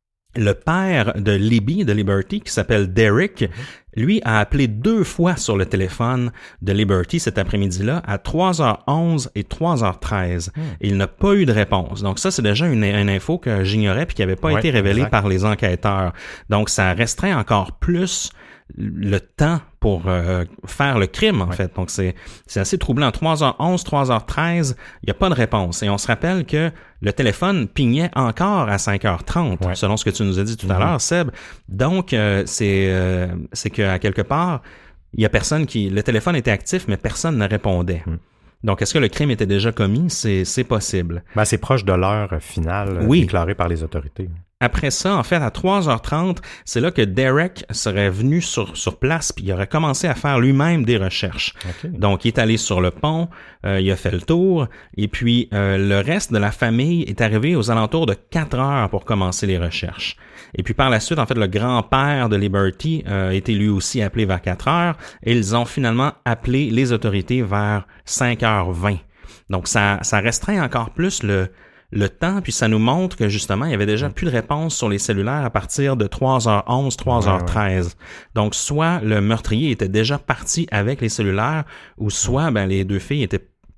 le père de Libby, de Liberty, qui s'appelle Derek, mm-hmm. lui a appelé deux fois sur le téléphone de Liberty cet après-midi-là à trois heures onze et trois heures treize. Mm. Et il n'a pas eu de réponse. Donc ça, c'est déjà une, une info que j'ignorais puis qui n'avait pas ouais, été révélée exact. par les enquêteurs. Donc ça restreint encore plus le temps pour euh, faire le crime, en ouais. fait. Donc, c'est c'est assez troublant. trois heures onze, trois heures treize, il n'y a pas de réponse. Et on se rappelle que le téléphone pignait encore à cinq heures trente, ouais. selon ce que tu nous as dit tout mm-hmm. à l'heure, Seb. Donc, euh, c'est euh, c'est qu'à quelque part, il y a personne qui... Le téléphone était actif, mais personne ne répondait. Mm. Donc, est-ce que le crime était déjà commis? C'est, c'est possible. Ben, c'est proche de l'heure finale oui. déclarée par les autorités. Après ça, en fait, à trois heures trente, c'est là que Derek serait venu sur sur place puis il aurait commencé à faire lui-même des recherches. Okay. Donc, il est allé sur le pont, euh, il a fait le tour et puis euh, le reste de la famille est arrivé aux alentours de quatre heures pour commencer les recherches. Et puis par la suite, en fait, le grand-père de Liberty euh, a été lui aussi appelé vers quatre heures et ils ont finalement appelé les autorités vers cinq heures vingt. Donc, ça ça restreint encore plus le le temps, puis ça nous montre que justement, il y avait déjà plus de réponses sur les cellulaires à partir de trois heures onze, trois heures treize. Ouais, ouais. Donc, soit le meurtrier était déjà parti avec les cellulaires, ou soit ben les deux filles étaient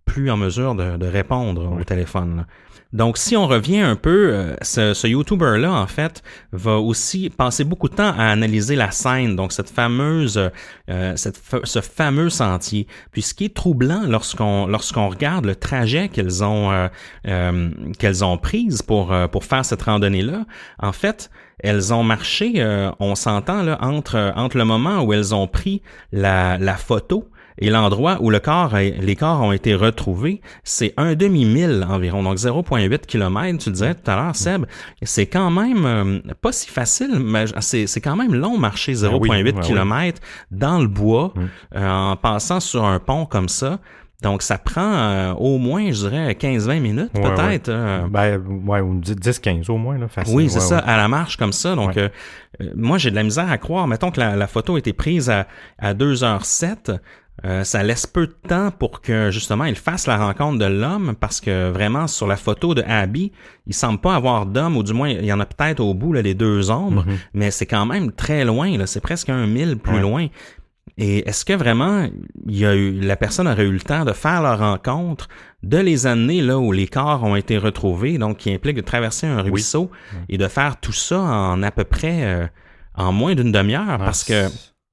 plus en mesure de, de répondre oui. au téléphone, là. Donc, si on revient un peu, euh, ce, ce YouTuber-là, en fait, va aussi passer beaucoup de temps à analyser la scène, donc cette fameuse, euh, cette fa- ce fameux sentier. Puis, ce qui est troublant lorsqu'on lorsqu'on regarde le trajet qu'elles ont euh, euh, qu'elles ont prise pour euh, pour faire cette randonnée-là, en fait, elles ont marché, euh, on s'entend là entre entre le moment où elles ont pris la la photo et l'endroit où le corps, a, les corps ont été retrouvés, c'est un demi-mille environ, donc zéro virgule huit kilomètres. Tu le disais tout à l'heure, Seb, c'est quand même euh, pas si facile, mais c'est, c'est quand même long marcher zéro virgule huit oui, kilomètres oui. dans le bois, oui. euh, en passant sur un pont comme ça. Donc, ça prend euh, au moins, je dirais, quinze à vingt minutes, ouais, peut-être. Ouais. Euh... Ben, ouais, dix à quinze au moins, là, facile. Oui, c'est ouais, ça, ouais. à la marche comme ça. Donc, ouais. euh, moi, j'ai de la misère à croire. Mettons que la, la photo a été prise à, à deux heures sept. Euh, ça laisse peu de temps pour que, justement, il fasse la rencontre de l'homme, parce que vraiment, sur la photo de Abby, il semble pas avoir d'homme, ou du moins, il y en a peut-être au bout, là, les deux ombres, mm-hmm. mais c'est quand même très loin, là. C'est presque un mille plus ouais. loin. Et est-ce que vraiment, il y a eu, la personne aurait eu le temps de faire leur rencontre, de les amener là où les corps ont été retrouvés, donc qui implique de traverser un ruisseau oui. et de faire tout ça en à peu près, euh, en moins d'une demi-heure, ah, parce que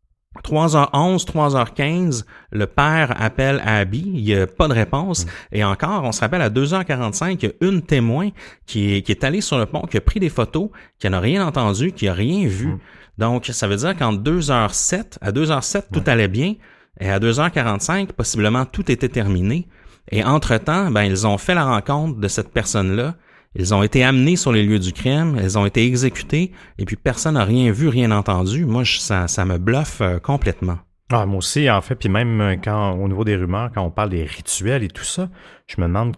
trois heures onze, trois heures quinze, le père appelle Abby, il n'y a pas de réponse. Mm. Et encore, on se rappelle à deux heures quarante-cinq, il y a une témoin qui est, qui est allée sur le pont, qui a pris des photos, qui n'a rien entendu, qui n'a rien vu. Mm. Donc, ça veut dire qu'en deux heures sept, à deux heures sept, tout ouais. allait bien. Et à deux heures quarante-cinq, possiblement, tout était terminé. Et entre-temps, ben, ils ont fait la rencontre de cette personne-là. Ils ont été amenés sur les lieux du crime, ils ont été exécutés, et puis personne n'a rien vu, rien entendu. Moi, je, ça, ça me bluffe euh, complètement. Ah, moi aussi, en fait, puis même quand au niveau des rumeurs, quand on parle des rituels et tout ça, je me demande,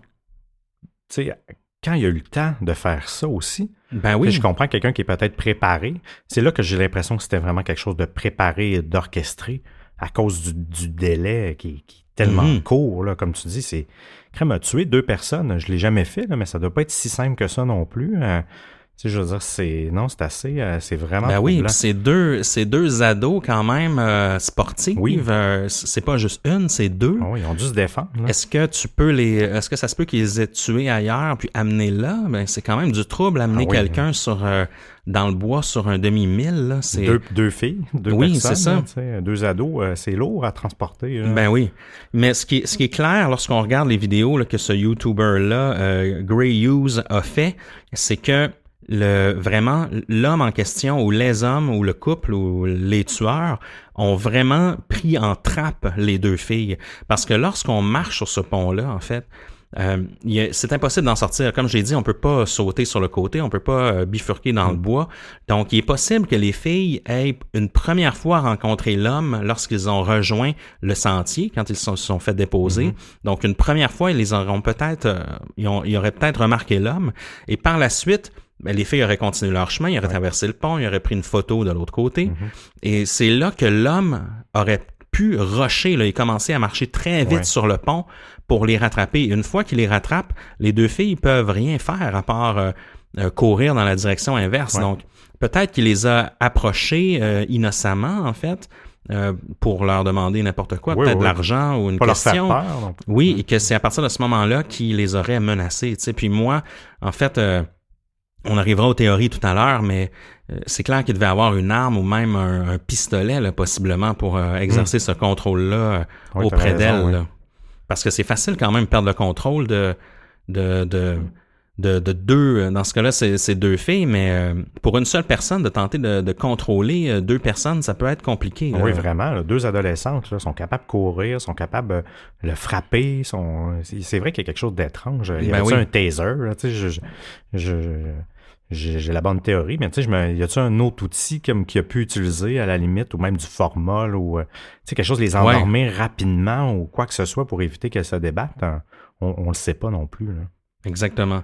tu sais, quand il y a eu le temps de faire ça aussi, ben oui. je comprends quelqu'un qui est peut-être préparé. C'est là que j'ai l'impression que c'était vraiment quelque chose de préparé et d'orchestré à cause du, du délai qui, qui est tellement mm-hmm. court, là, comme tu dis, c'est... Crème a tué deux personnes, je l'ai jamais fait, là, mais ça doit pas être si simple que ça non plus. Euh, tu sais, je veux dire, c'est non, c'est assez, euh, c'est vraiment. Ben oui, c'est deux, c'est deux ados quand même euh, sportifs. Oui. Euh, c'est pas juste une, c'est deux. Oh, ils ont dû se défendre. Là. Est-ce que tu peux les, est-ce que ça se peut qu'ils les aient tués ailleurs puis amenés là? Ben c'est quand même du trouble amener ah oui, quelqu'un oui. sur euh, dans le bois sur un demi-mille. Là, c'est... Deux, deux filles, deux oui, personnes. C'est ça. Là, tu sais, deux ados, euh, c'est lourd à transporter. Là. Ben oui. Mais ce qui est, ce qui est clair lorsqu'on regarde les vidéos là, que ce YouTuber-là, euh, Gray Hughes, a fait, c'est que le vraiment l'homme en question, ou les hommes, ou le couple, ou les tueurs, ont vraiment pris en trappe les deux filles. Parce que lorsqu'on marche sur ce pont-là, en fait, Euh, il y a, c'est impossible d'en sortir. Comme j'ai dit, on peut pas sauter sur le côté, on peut pas euh, bifurquer dans mmh. le bois. Donc, il est possible que les filles aient une première fois rencontré l'homme lorsqu'ils ont rejoint le sentier, quand ils se sont, sont fait déposer. Mmh. Donc, une première fois, ils les auront peut-être, euh, ils, ont, ils auraient peut-être remarqué l'homme. Et par la suite, ben, les filles auraient continué leur chemin, ils auraient ouais. traversé le pont, ils auraient pris une photo de l'autre côté. Mmh. Et c'est là que l'homme aurait pu rusher, là, et commencer à marcher très vite ouais. sur le pont pour les rattraper. Une fois qu'il les rattrape, les deux filles peuvent rien faire à part euh, euh, courir dans la direction inverse. Ouais. Donc, peut-être qu'il les a approchés euh, innocemment, en fait, euh, pour leur demander n'importe quoi, oui, peut-être oui. de l'argent ou une pas question. Leur faire peur, donc. Oui, mmh. et que c'est à partir de ce moment-là qu'il les aurait menacés. Tu sais. Puis moi, en fait, euh, on arrivera aux théories tout à l'heure, mais euh, c'est clair qu'il devait avoir une arme ou même un, un pistolet, là, possiblement, pour euh, exercer mmh. ce contrôle-là euh, oui, auprès d'elle. Oui. Là. Parce que c'est facile quand même de perdre le contrôle de de de de, de deux. Dans ce cas-là, c'est, c'est deux filles, mais euh, pour une seule personne, de tenter de, de contrôler deux personnes, ça peut être compliqué. Là. Oui, vraiment. Là, deux adolescentes là, sont capables de courir, sont capables de le frapper. Sont... C'est, c'est vrai qu'il y a quelque chose d'étrange. Il y a ben oui. un taser. Là, tu sais, je, je, je, j'ai, j'ai la bonne théorie, mais tu sais, je me, y a-tu un autre outil comme qu'il a pu utiliser à la limite, ou même du formol, ou tu sais, quelque chose de les endormir ouais. rapidement, ou quoi que ce soit pour éviter qu'elles se débattent? On, on le sait pas non plus. Là. Exactement.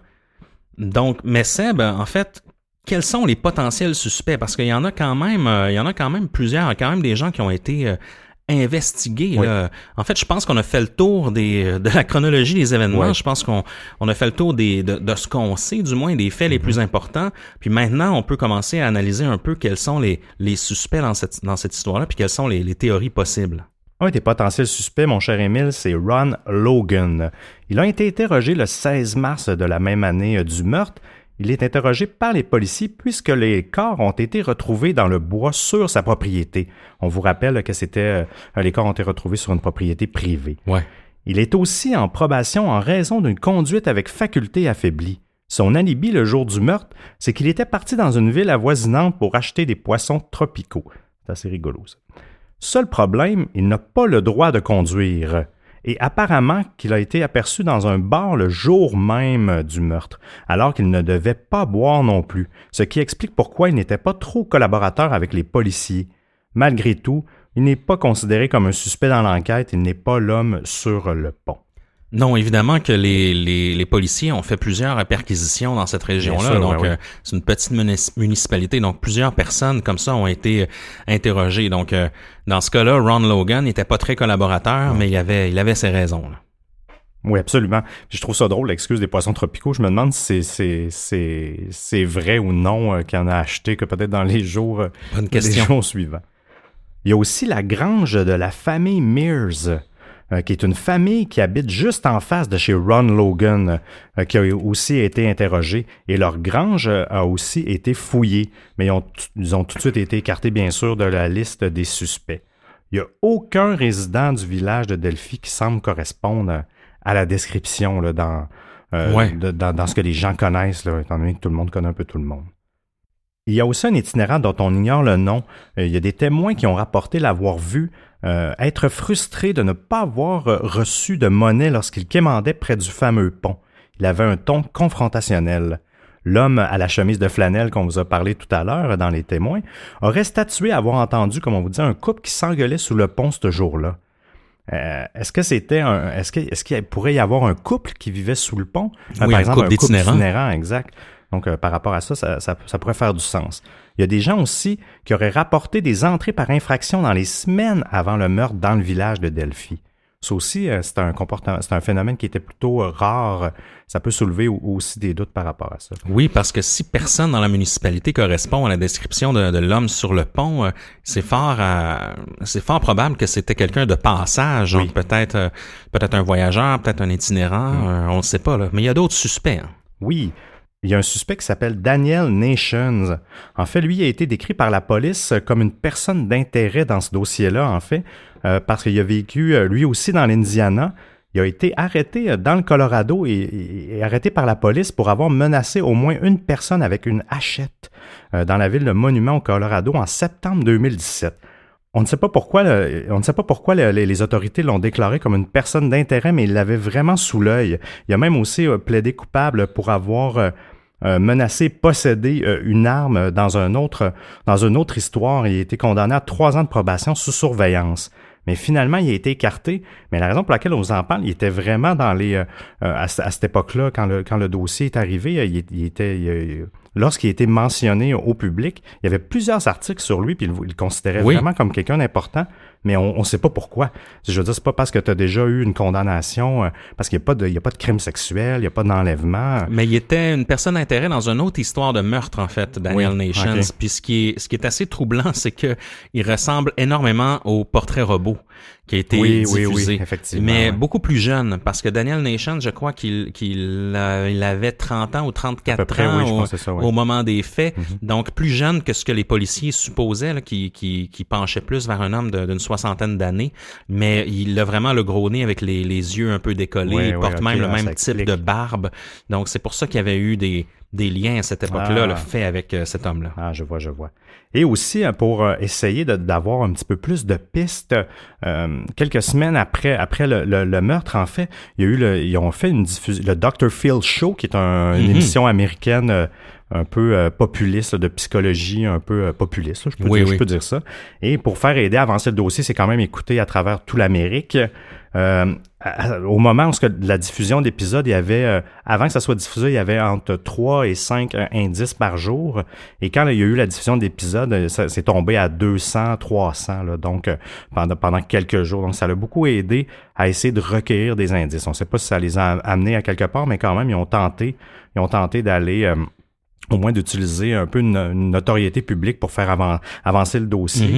Donc, mais Seb, en fait, quels sont les potentiels suspects? Parce qu'il y en a quand même, euh, il y en a quand même plusieurs, il y a quand même des gens qui ont été euh, investigués. Oui. Là. En fait, je pense qu'on a fait le tour des, de la chronologie des événements. Oui. Je pense qu'on on a fait le tour des, de, de ce qu'on sait, du moins des faits mm-hmm. les plus importants. Puis maintenant, on peut commencer à analyser un peu quels sont les, les suspects dans cette, dans cette histoire-là, puis quelles sont les, les théories possibles. Un des potentiels suspects, mon cher Émile, c'est Ron Logan. Il a été interrogé le seize mars de la même année du meurtre. Il est interrogé par les policiers puisque les corps ont été retrouvés dans le bois sur sa propriété. On vous rappelle que c'était euh, les corps ont été retrouvés sur une propriété privée. Ouais. Il est aussi en probation en raison d'une conduite avec faculté affaiblie. Son alibi le jour du meurtre, c'est qu'il était parti dans une ville avoisinante pour acheter des poissons tropicaux. C'est assez rigolo, ça. Seul problème, il n'a pas le droit de conduire. Et apparemment qu'il a été aperçu dans un bar le jour même du meurtre, alors qu'il ne devait pas boire non plus, ce qui explique pourquoi il n'était pas trop collaborateur avec les policiers. Malgré tout, il n'est pas considéré comme un suspect dans l'enquête, il n'est pas l'homme sur le pont. Non, évidemment que les, les, les policiers ont fait plusieurs perquisitions dans cette région-là. sûr, donc, ouais, euh, ouais. c'est une petite munis- municipalité. Donc, plusieurs personnes comme ça ont été euh, interrogées. Donc, euh, dans ce cas-là, Ron Logan n'était pas très collaborateur, ouais. mais il avait, il avait ses raisons. Là. Oui, absolument. Puis je trouve ça drôle, l'excuse des poissons tropicaux. Je me demande si c'est, c'est, c'est, c'est vrai ou non euh, qu'il en a acheté, que peut-être dans les jours, euh, Bonne question. les jours suivants. Il y a aussi la grange de la famille Mears, Euh, qui est une famille qui habite juste en face de chez Ron Logan, euh, qui a aussi été interrogée. Et leur grange euh, a aussi été fouillée, mais ils ont, t- ils ont tout de suite été écartés, bien sûr, de la liste des suspects. Il n'y a aucun résident du village de Delphi qui semble correspondre à la description là, dans, euh, ouais. de, dans, dans ce que les gens connaissent, là, étant donné que tout le monde connaît un peu tout le monde. Il y a aussi un itinérant dont on ignore le nom. Euh, il y a des témoins qui ont rapporté l'avoir vu Euh, être frustré de ne pas avoir euh, reçu de monnaie lorsqu'il quémandait près du fameux pont. Il avait un ton confrontationnel. L'homme à la chemise de flanelle qu'on vous a parlé tout à l'heure dans les témoins aurait statué avoir entendu, comme on vous dit, un couple qui s'engueulait sous le pont ce jour-là. Euh, est-ce que c'était un, est-ce que, est-ce qu'il pourrait y avoir un couple qui vivait sous le pont? Oui, euh, par un exemple, couple un couple d'itinérants. d'itinérants, exact. Donc, euh, par rapport à ça ça, ça, ça pourrait faire du sens. Il y a des gens aussi qui auraient rapporté des entrées par infraction dans les semaines avant le meurtre dans le village de Delphi. Ça aussi, euh, c'est un comportement, c'est un phénomène qui était plutôt euh, rare. Ça peut soulever ou, aussi des doutes par rapport à ça. Oui, parce que si personne dans la municipalité correspond à la description de, de l'homme sur le pont, euh, c'est fort, à, c'est fort probable que c'était quelqu'un de passage. Oui. Donc peut-être, euh, peut-être un voyageur, peut-être un itinérant, mm. euh, on ne sait pas. Là. Mais il y a d'autres suspects. Hein. Oui. Il y a un suspect qui s'appelle Daniel Nations. En fait, lui a été décrit par la police comme une personne d'intérêt dans ce dossier-là, en fait, euh, parce qu'il a vécu, euh, lui aussi, dans l'Indiana. Il a été arrêté dans le Colorado et, et, et arrêté par la police pour avoir menacé au moins une personne avec une hachette euh, dans la ville de Monument au Colorado en septembre deux mille dix-sept. On ne sait pas pourquoi, le, on ne sait pas pourquoi le, les, les autorités l'ont déclaré comme une personne d'intérêt, mais il l'avait vraiment sous l'œil. Il a même aussi euh, plaidé coupable pour avoir euh, euh, menacé, possédé euh, une arme dans un autre, dans une autre histoire. Il a été condamné à trois ans de probation sous surveillance. Mais finalement, il a été écarté. Mais la raison pour laquelle on vous en parle, il était vraiment dans les euh, à, à cette époque-là, quand le, quand le dossier est arrivé, il, il était... Il, lorsqu'il a été mentionné au public, il y avait plusieurs articles sur lui, puis il, il le considérait oui. vraiment comme quelqu'un d'important, mais on ne sait pas pourquoi. Je veux dire, c'est pas parce que tu as déjà eu une condamnation, euh, parce qu'il n'y a pas de, il y a pas de crime sexuel, il n'y a pas d'enlèvement. Mais il était une personne d'intérêt dans une autre histoire de meurtre, en fait, Daniel oui. Nations. Okay. Puis ce qui est, ce qui est assez troublant, c'est que il ressemble énormément au portrait robot qui a été oui, diffusé, oui, oui, effectivement, mais ouais. beaucoup plus jeune, parce que Daniel Nations, je crois qu'il, qu'il euh, il avait trente ans ou trente-quatre près, ans oui, au, ça, ouais. au moment des faits, mm-hmm. donc plus jeune que ce que les policiers supposaient, là, qui, qui, qui penchait plus vers un homme de, d'une soixantaine d'années, mais il a vraiment le gros nez avec les, les yeux un peu décollés, ouais, il porte ouais, même okay, le même type de barbe, donc c'est pour ça qu'il y avait eu des des liens à cette époque-là, ah. le fait avec euh, cet homme-là. Ah, je vois, je vois. Et aussi, pour euh, essayer de, d'avoir un petit peu plus de pistes, euh, quelques semaines après, après le, le, le meurtre, en fait, il y a eu le, ils ont fait une diffusion, le docteur Phil Show, qui est un, mm-hmm. une émission américaine euh, un peu euh, populiste, là, de psychologie, un peu euh, populiste, là, je, peux oui, dire, oui. je peux dire ça. Et pour faire aider à avancer le dossier, c'est quand même écouté à travers toute l'Amérique. Euh, à, au moment où ce que la diffusion d'épisodes, il y avait, euh, avant que ça soit diffusé, il y avait entre trois et cinq euh, indices par jour. Et quand là, il y a eu la diffusion d'épisodes, ça c'est tombé à deux cents, trois cents, là, donc euh, pendant, pendant quelques jours. Donc, ça a beaucoup aidé à essayer de recueillir des indices. On ne sait pas si ça les a amenés à quelque part, mais quand même, ils ont tenté, ils ont tenté d'aller... Euh, au moins d'utiliser un peu une, une notoriété publique pour faire avan- avancer le dossier. Mm-hmm.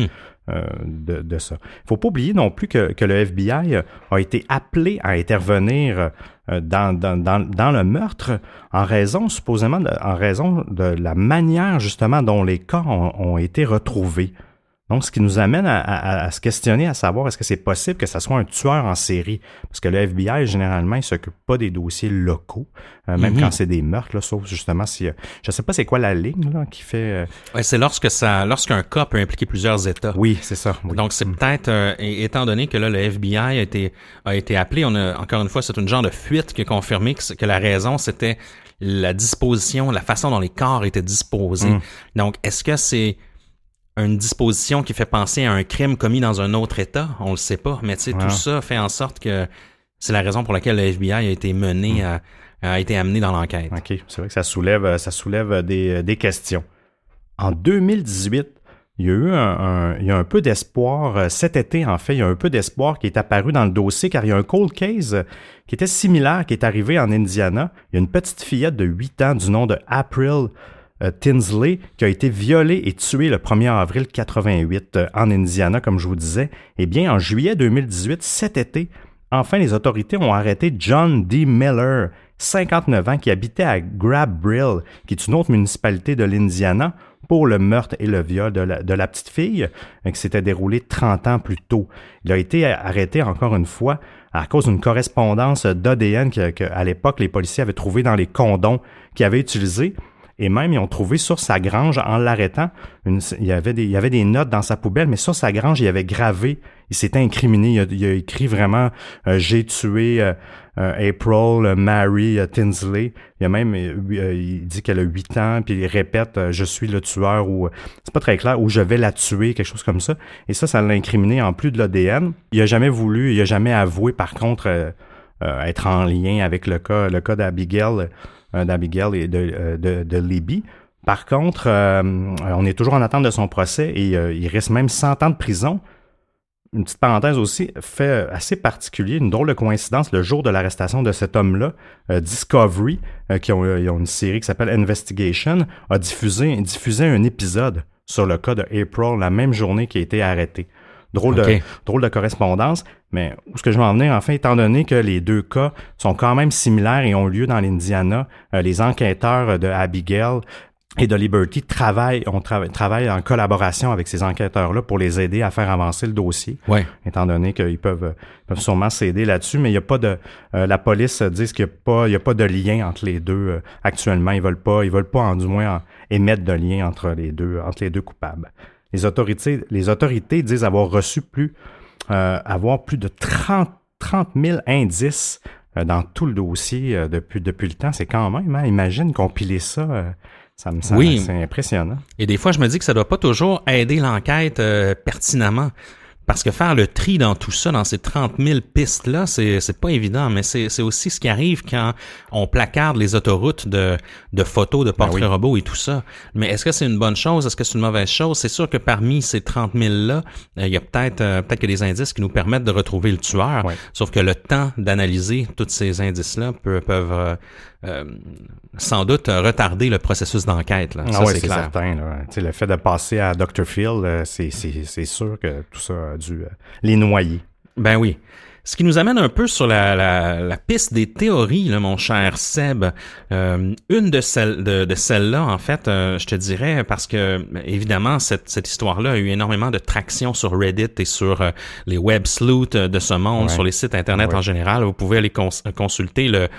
euh, de, de ça. Il faut pas oublier non plus que, que le F B I a été appelé à intervenir euh, dans, dans, dans, dans le meurtre en raison, supposément, de, en raison de la manière justement dont les corps ont, ont été retrouvés. Donc, ce qui nous amène à, à, à se questionner, à savoir est-ce que c'est possible que ça soit un tueur en série? Parce que le F B I, généralement, il s'occupe pas des dossiers locaux, euh, même mm-hmm. quand c'est des meurtres, là, sauf justement si... Euh, je sais pas c'est quoi la ligne là, qui fait... Euh... Ouais, c'est lorsque ça, lorsqu'un cas peut impliquer plusieurs États. Oui, c'est ça. Oui. Donc, c'est mm. peut-être... Euh, étant donné que là, le F B I a été, a été appelé, on a, encore une fois, c'est une genre de fuite qui a confirmé que, que la raison, c'était la disposition, la façon dont les corps étaient disposés. Mm. Donc, est-ce que c'est... une disposition qui fait penser à un crime commis dans un autre État, on le sait pas, mais tu sais, ouais. tout ça fait en sorte que c'est la raison pour laquelle le F B I a été mené, mmh. à, a été amené dans l'enquête. OK, c'est vrai que ça soulève, ça soulève des, des questions. En deux mille dix-huit, il y a eu un, un, il y a un peu d'espoir, cet été en fait, il y a un peu d'espoir qui est apparu dans le dossier car il y a un cold case qui était similaire qui est arrivé en Indiana. Il y a une petite fillette de huit ans du nom de April Euh, Tinsley, qui a été violée et tuée le premier avril quatre-vingt-huit euh, en Indiana, comme je vous disais. Eh bien, en juillet deux mille dix-huit, cet été, enfin, les autorités ont arrêté John D. Miller, cinquante-neuf ans, qui habitait à Grab Brill, qui est une autre municipalité de l'Indiana, pour le meurtre et le viol de la, de la petite fille, euh, qui s'était déroulé trente ans plus tôt. Il a été arrêté encore une fois à cause d'une correspondance d'A D N que, que, à l'époque, les policiers avaient trouvé dans les condoms qu'il avait utilisés. Et même, ils ont trouvé sur sa grange, en l'arrêtant, une, il, y avait des, il y avait des notes dans sa poubelle, mais sur sa grange, il avait gravé, il s'était incriminé, il a, il a écrit vraiment euh, « J'ai tué euh, euh, April, euh, Mary euh, Tinsley ». Il a même, euh, il dit qu'elle a huit ans, puis il répète euh, « Je suis le tueur » ou, c'est pas très clair, ou « Je vais la tuer », quelque chose comme ça. Et ça, ça l'a incriminé en plus de l'A D N. Il a jamais voulu, il a jamais avoué, par contre, euh, euh, être en lien avec le cas, le cas d'Abigail, d'Abigail et de, de, de Libby. Par contre, euh, on est toujours en attente de son procès et euh, il reste même cent ans de prison. Une petite parenthèse aussi, fait assez particulier, une drôle de coïncidence, le jour de l'arrestation de cet homme-là, euh, Discovery, euh, qui ont, ils ont une série qui s'appelle Investigation, a diffusé, diffusé un épisode sur le cas de April la même journée qu'il a été arrêté. Drôle, okay. de, drôle de correspondance, mais où est-ce que je vais en venir, enfin, étant donné que les deux cas sont quand même similaires et ont lieu dans l'Indiana, euh, les enquêteurs de Abigail et de Liberty travaillent, on tra- travaille en collaboration avec ces enquêteurs-là pour les aider à faire avancer le dossier, ouais. étant donné qu'ils peuvent, peuvent sûrement s'aider là-dessus, mais il n'y a pas de... Euh, la police dit qu'il n'y a pas, il y a pas de lien entre les deux euh, actuellement. Ils veulent pas, ils veulent pas, en, du moins, en, émettre de lien entre les deux, entre les deux coupables. Les autorités, les autorités disent avoir reçu plus, euh, avoir plus de trente mille indices euh, dans tout le dossier euh, depuis, depuis le temps. C'est quand même, hein, imagine compiler ça, euh, ça me semble, oui. c'est impressionnant. Et des fois, je me dis que ça doit pas toujours aider l'enquête euh, pertinemment. Parce que faire le tri dans tout ça, dans ces trente mille pistes-là, c'est c'est pas évident, mais c'est c'est aussi ce qui arrive quand on placarde les autoroutes de de photos, de portraits ben oui. robots et tout ça. Mais est-ce que c'est une bonne chose? Est-ce que c'est une mauvaise chose? C'est sûr que parmi ces trente mille-là, il y a peut-être euh, peut-être que des indices qui nous permettent de retrouver le tueur. Ouais. Sauf que le temps d'analyser tous ces indices-là peut, peuvent euh, euh, sans doute retarder le processus d'enquête. Là. Ça, ah ouais, c'est, c'est clair. certain. Là. Le fait de passer à docteur Phil, c'est, c'est, c'est sûr que tout ça a dû euh, les noyer. Ben oui. Ce qui nous amène un peu sur la, la, la piste des théories, là, mon cher Seb. Euh, une de celles de, de celles-là, en fait, euh, je te dirais, parce que évidemment, cette, cette histoire-là a eu énormément de traction sur Reddit et sur euh, les web sleuths de ce monde, ouais. sur les sites Internet ouais. en général. Vous pouvez aller cons- consulter le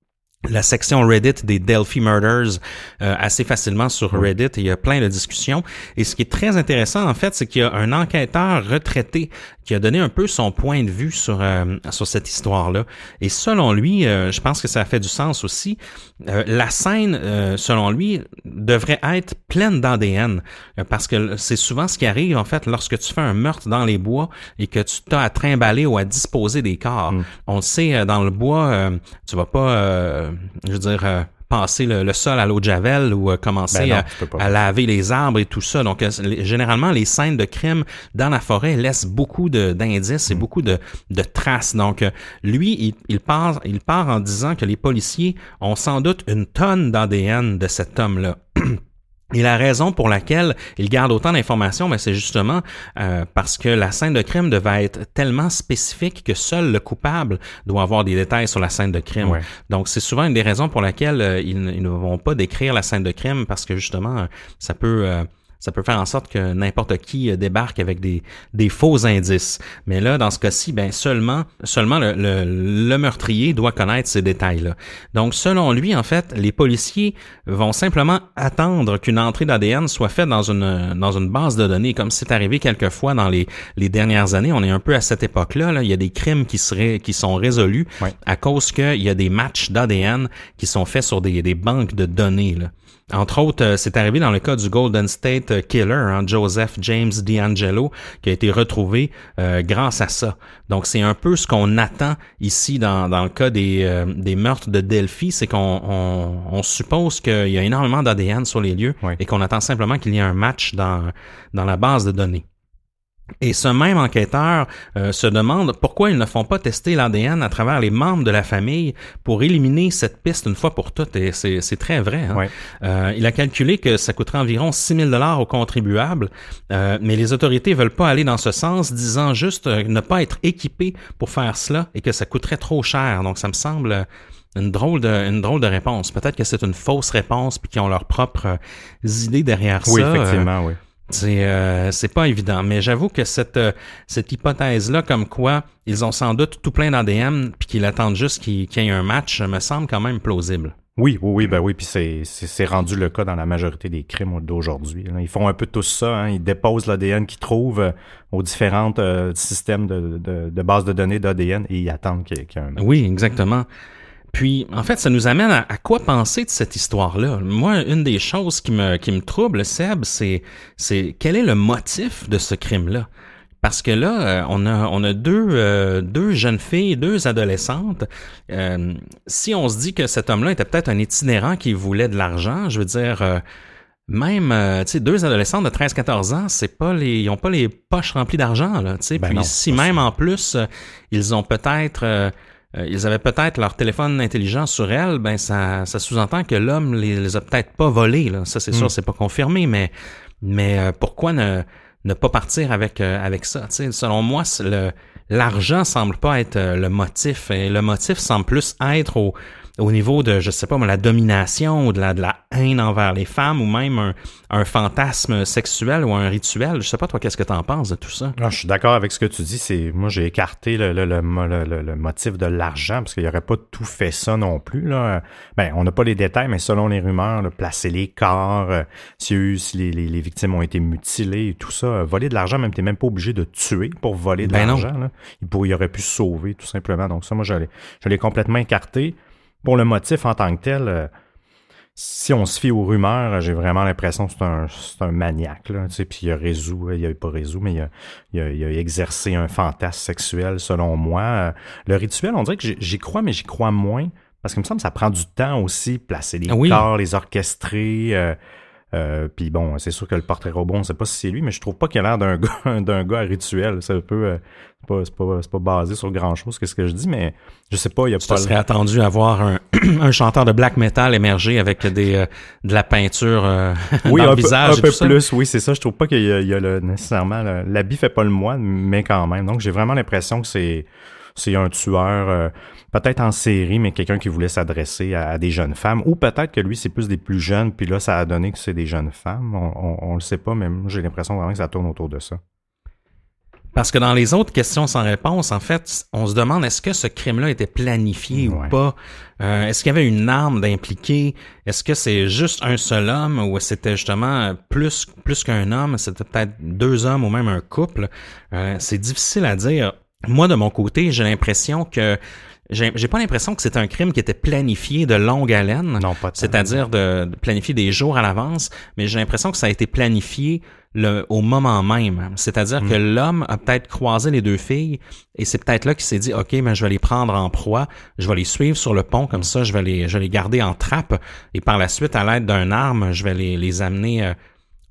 la section Reddit des Delphi Murders euh, assez facilement sur Reddit. Il y a plein de discussions. Et ce qui est très intéressant, en fait, c'est qu'il y a un enquêteur retraité qui a donné un peu son point de vue sur euh, sur cette histoire-là. Et selon lui, euh, je pense que ça a fait du sens aussi. Euh, la scène, euh, selon lui, devrait être pleine d'A D N. Euh, parce que c'est souvent ce qui arrive, en fait, lorsque tu fais un meurtre dans les bois et que tu t'as à trimballer ou à disposer des corps. Mm. On le sait, euh, dans le bois, euh, tu vas pas... Euh, je veux dire, euh, passer le, le sol à l'eau de javel ou euh, commencer ben non, à, à laver les arbres et tout ça. Donc, euh, les, généralement, les scènes de crime dans la forêt laissent beaucoup de, d'indices et mm. beaucoup de, de traces. Donc, euh, lui, il, il, part, il part en disant que les policiers ont sans doute une tonne d'A D N de cet homme-là. Et la raison pour laquelle il garde autant d'informations, ben c'est justement euh, parce que la scène de crime devait être tellement spécifique que seul le coupable doit avoir des détails sur la scène de crime. Ouais. Donc, c'est souvent une des raisons pour laquelle euh, ils, ils ne vont pas décrire la scène de crime parce que justement, euh, ça peut... Euh, ça peut faire en sorte que n'importe qui débarque avec des, des faux indices. Mais là, dans ce cas-ci, ben seulement seulement le, le, le meurtrier doit connaître ces détails-là. Donc, selon lui, en fait, les policiers vont simplement attendre qu'une entrée d'A D N soit faite dans une dans une base de données, comme c'est arrivé quelquefois dans les les dernières années. On est un peu à cette époque-là. Là. Il y a des crimes qui seraient qui sont résolus ouais. à cause qu'il y a des matchs d'A D N qui sont faits sur des, des banques de données, là. Entre autres, euh, c'est arrivé dans le cas du Golden State Killer, hein, Joseph James DeAngelo, qui a été retrouvé euh, grâce à ça. Donc, c'est un peu ce qu'on attend ici dans, dans le cas des, euh, des meurtres de Delphi, c'est qu'on on, on suppose qu'il y a énormément d'A D N sur les lieux oui. et qu'on attend simplement qu'il y ait un match dans, dans la base de données. Et ce même enquêteur euh, se demande pourquoi ils ne font pas tester l'A D N à travers les membres de la famille pour éliminer cette piste une fois pour toutes. Et c'est, c'est très vrai. Hein? Ouais. Euh, il a calculé que ça coûterait environ six mille dollars aux contribuables, euh, mais les autorités veulent pas aller dans ce sens, disant juste euh, ne pas être équipés pour faire cela et que ça coûterait trop cher. Donc ça me semble une drôle de une drôle de réponse. Peut-être que c'est une fausse réponse puis qu'ils ont leurs propres idées derrière oui, ça. Oui, effectivement, euh, oui. C'est euh, c'est pas évident, mais j'avoue que cette euh, cette hypothèse-là, comme quoi ils ont sans doute tout plein d'A D N puis qu'ils attendent juste qu'il, qu'il y ait un match, me semble quand même plausible. Oui, oui, oui, ben oui, puis c'est, c'est c'est rendu le cas dans la majorité des crimes d'aujourd'hui. Ils font un peu tout ça, hein. Ils déposent l'A D N qu'ils trouvent euh, aux différents euh, systèmes de, de de bases de données d'A D N et ils attendent qu'il y ait, qu'il y ait un match. Oui, exactement. Puis, en fait, ça nous amène à, à quoi penser de cette histoire-là. Moi, une des choses qui me qui me trouble, Seb, c'est c'est quel est le motif de ce crime-là. Parce que là, euh, on a on a deux euh, deux jeunes filles, deux adolescentes. Euh, si on se dit que cet homme-là était peut-être un itinérant qui voulait de l'argent, je veux dire, euh, même euh, tu sais, deux adolescentes de treize à quatorze ans, c'est pas les ils ont pas les poches remplies d'argent là. Tu sais, ben puis non, si même ça. En plus euh, ils ont peut-être euh, Euh, ils avaient peut-être leur téléphone intelligent sur elles, ben ça, ça sous-entend que l'homme les, les a peut-être pas volés. Là. Ça, c'est mm. sûr, c'est pas confirmé, mais mais euh, pourquoi ne ne pas partir avec euh, avec ça? T'sais, selon moi, c'est le l'argent semble pas être euh, le motif, et le motif semble plus être au au niveau de, je sais pas, la domination ou de la, de la haine envers les femmes ou même un, un fantasme sexuel ou un rituel. Je sais pas, toi, qu'est-ce que t'en penses de tout ça? Non, je suis d'accord avec ce que tu dis. C'est, moi, j'ai écarté le, le, le, le, le motif de l'argent parce qu'il n'y aurait pas tout fait ça non plus, là. Ben, on n'a pas les détails, mais selon les rumeurs, là, placer les corps, euh, si, si les, les, les victimes ont été mutilées et tout ça, euh, voler de l'argent, même t'es même pas obligé de tuer pour voler de ben l'argent, là. Il, pourrait, il aurait pu se sauver, tout simplement. Donc ça, moi, je l'ai, je l'ai complètement écarté. Pour le motif en tant que tel, euh, si on se fie aux rumeurs, j'ai vraiment l'impression que c'est un, c'est un maniaque, là, tu sais, puis il a résolu, il a pas résolu, mais il a, il a, il a exercé un fantasme sexuel, selon moi. Euh, le rituel, on dirait que j'y, j'y crois, mais j'y crois moins, parce qu'il me semble que ça prend du temps aussi, placer les oui. corps, les orchestrer, euh, Euh, puis bon, c'est sûr que le portrait robot, on sait pas si c'est lui, mais je trouve pas qu'il a l'air d'un gars, d'un gars rituel. C'est un peu, euh, c'est pas, c'est pas, c'est pas basé sur grand chose, qu'est-ce que je dis, mais je sais pas, il y a tu pas. Tu serais attendu à voir un, un chanteur de black metal émerger avec des, euh, de la peinture euh, oui, dans un le peu, visage. un peu et plus, ça. oui, c'est ça. Je trouve pas qu'il y a, il y a le, nécessairement, le, l'habit fait pas le moine, mais quand même. Donc j'ai vraiment l'impression que c'est, c'est un tueur. Euh, peut-être en série, mais quelqu'un qui voulait s'adresser à, à des jeunes femmes. Ou peut-être que lui, c'est plus des plus jeunes, puis là, ça a donné que c'est des jeunes femmes. On, on, on le sait pas, mais moi, j'ai l'impression vraiment que ça tourne autour de ça. Parce que dans les autres questions sans réponse, en fait, on se demande est-ce que ce crime-là était planifié ouais. ou pas? Euh, est-ce qu'il y avait une arme d'impliquer? Est-ce que c'est juste un seul homme ou c'était justement plus plus qu'un homme? C'était peut-être deux hommes ou même un couple? Euh, c'est difficile à dire. Moi, de mon côté, j'ai l'impression que J'ai, j'ai pas l'impression que c'était un crime qui était planifié de longue haleine, non, pas c'est-à-dire de, de planifier des jours à l'avance, mais j'ai l'impression que ça a été planifié le, au moment même. C'est-à-dire mmh. que l'homme a peut-être croisé les deux filles et c'est peut-être là qu'il s'est dit « Ok, ben je vais les prendre en proie, je vais les suivre sur le pont, comme ça je vais les, je vais les garder en trappe et par la suite, à l'aide d'un arme, je vais les, les amener... Euh,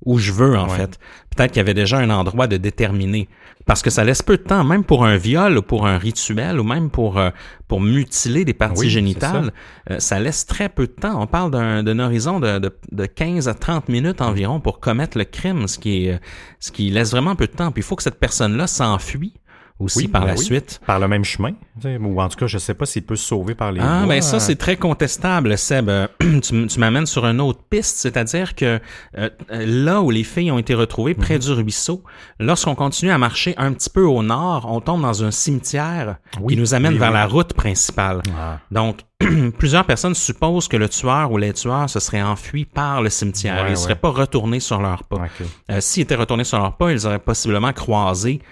où je veux, en ouais. fait. Peut-être qu'il y avait déjà un endroit de déterminé. Parce que ça laisse peu de temps, même pour un viol ou pour un rituel ou même pour euh, pour mutiler des parties oui, génitales, ça. Euh, ça laisse très peu de temps. On parle d'un, d'un horizon de, de, de quinze à trente minutes environ pour commettre le crime, ce qui est ce qui laisse vraiment peu de temps. Puis il faut que cette personne-là s'enfuit aussi oui, par ben la oui. suite. Par le même chemin. Ou en tout cas, je sais pas s'il peut se sauver par les Ah, bois. ben ça, c'est très contestable, Seb. tu, tu m'amènes sur une autre piste, c'est-à-dire que euh, là où les filles ont été retrouvées, près mm-hmm. du ruisseau, lorsqu'on continue à marcher un petit peu au nord, on tombe dans un cimetière oui, qui nous amène oui, vers oui. la route principale. Ah. Donc, plusieurs personnes supposent que le tueur ou les tueurs se seraient enfuis par le cimetière. Ouais, ils ne ouais. seraient pas retournés sur leurs pas. Okay. Euh, s'ils étaient retournés sur leurs pas, ils auraient possiblement croisé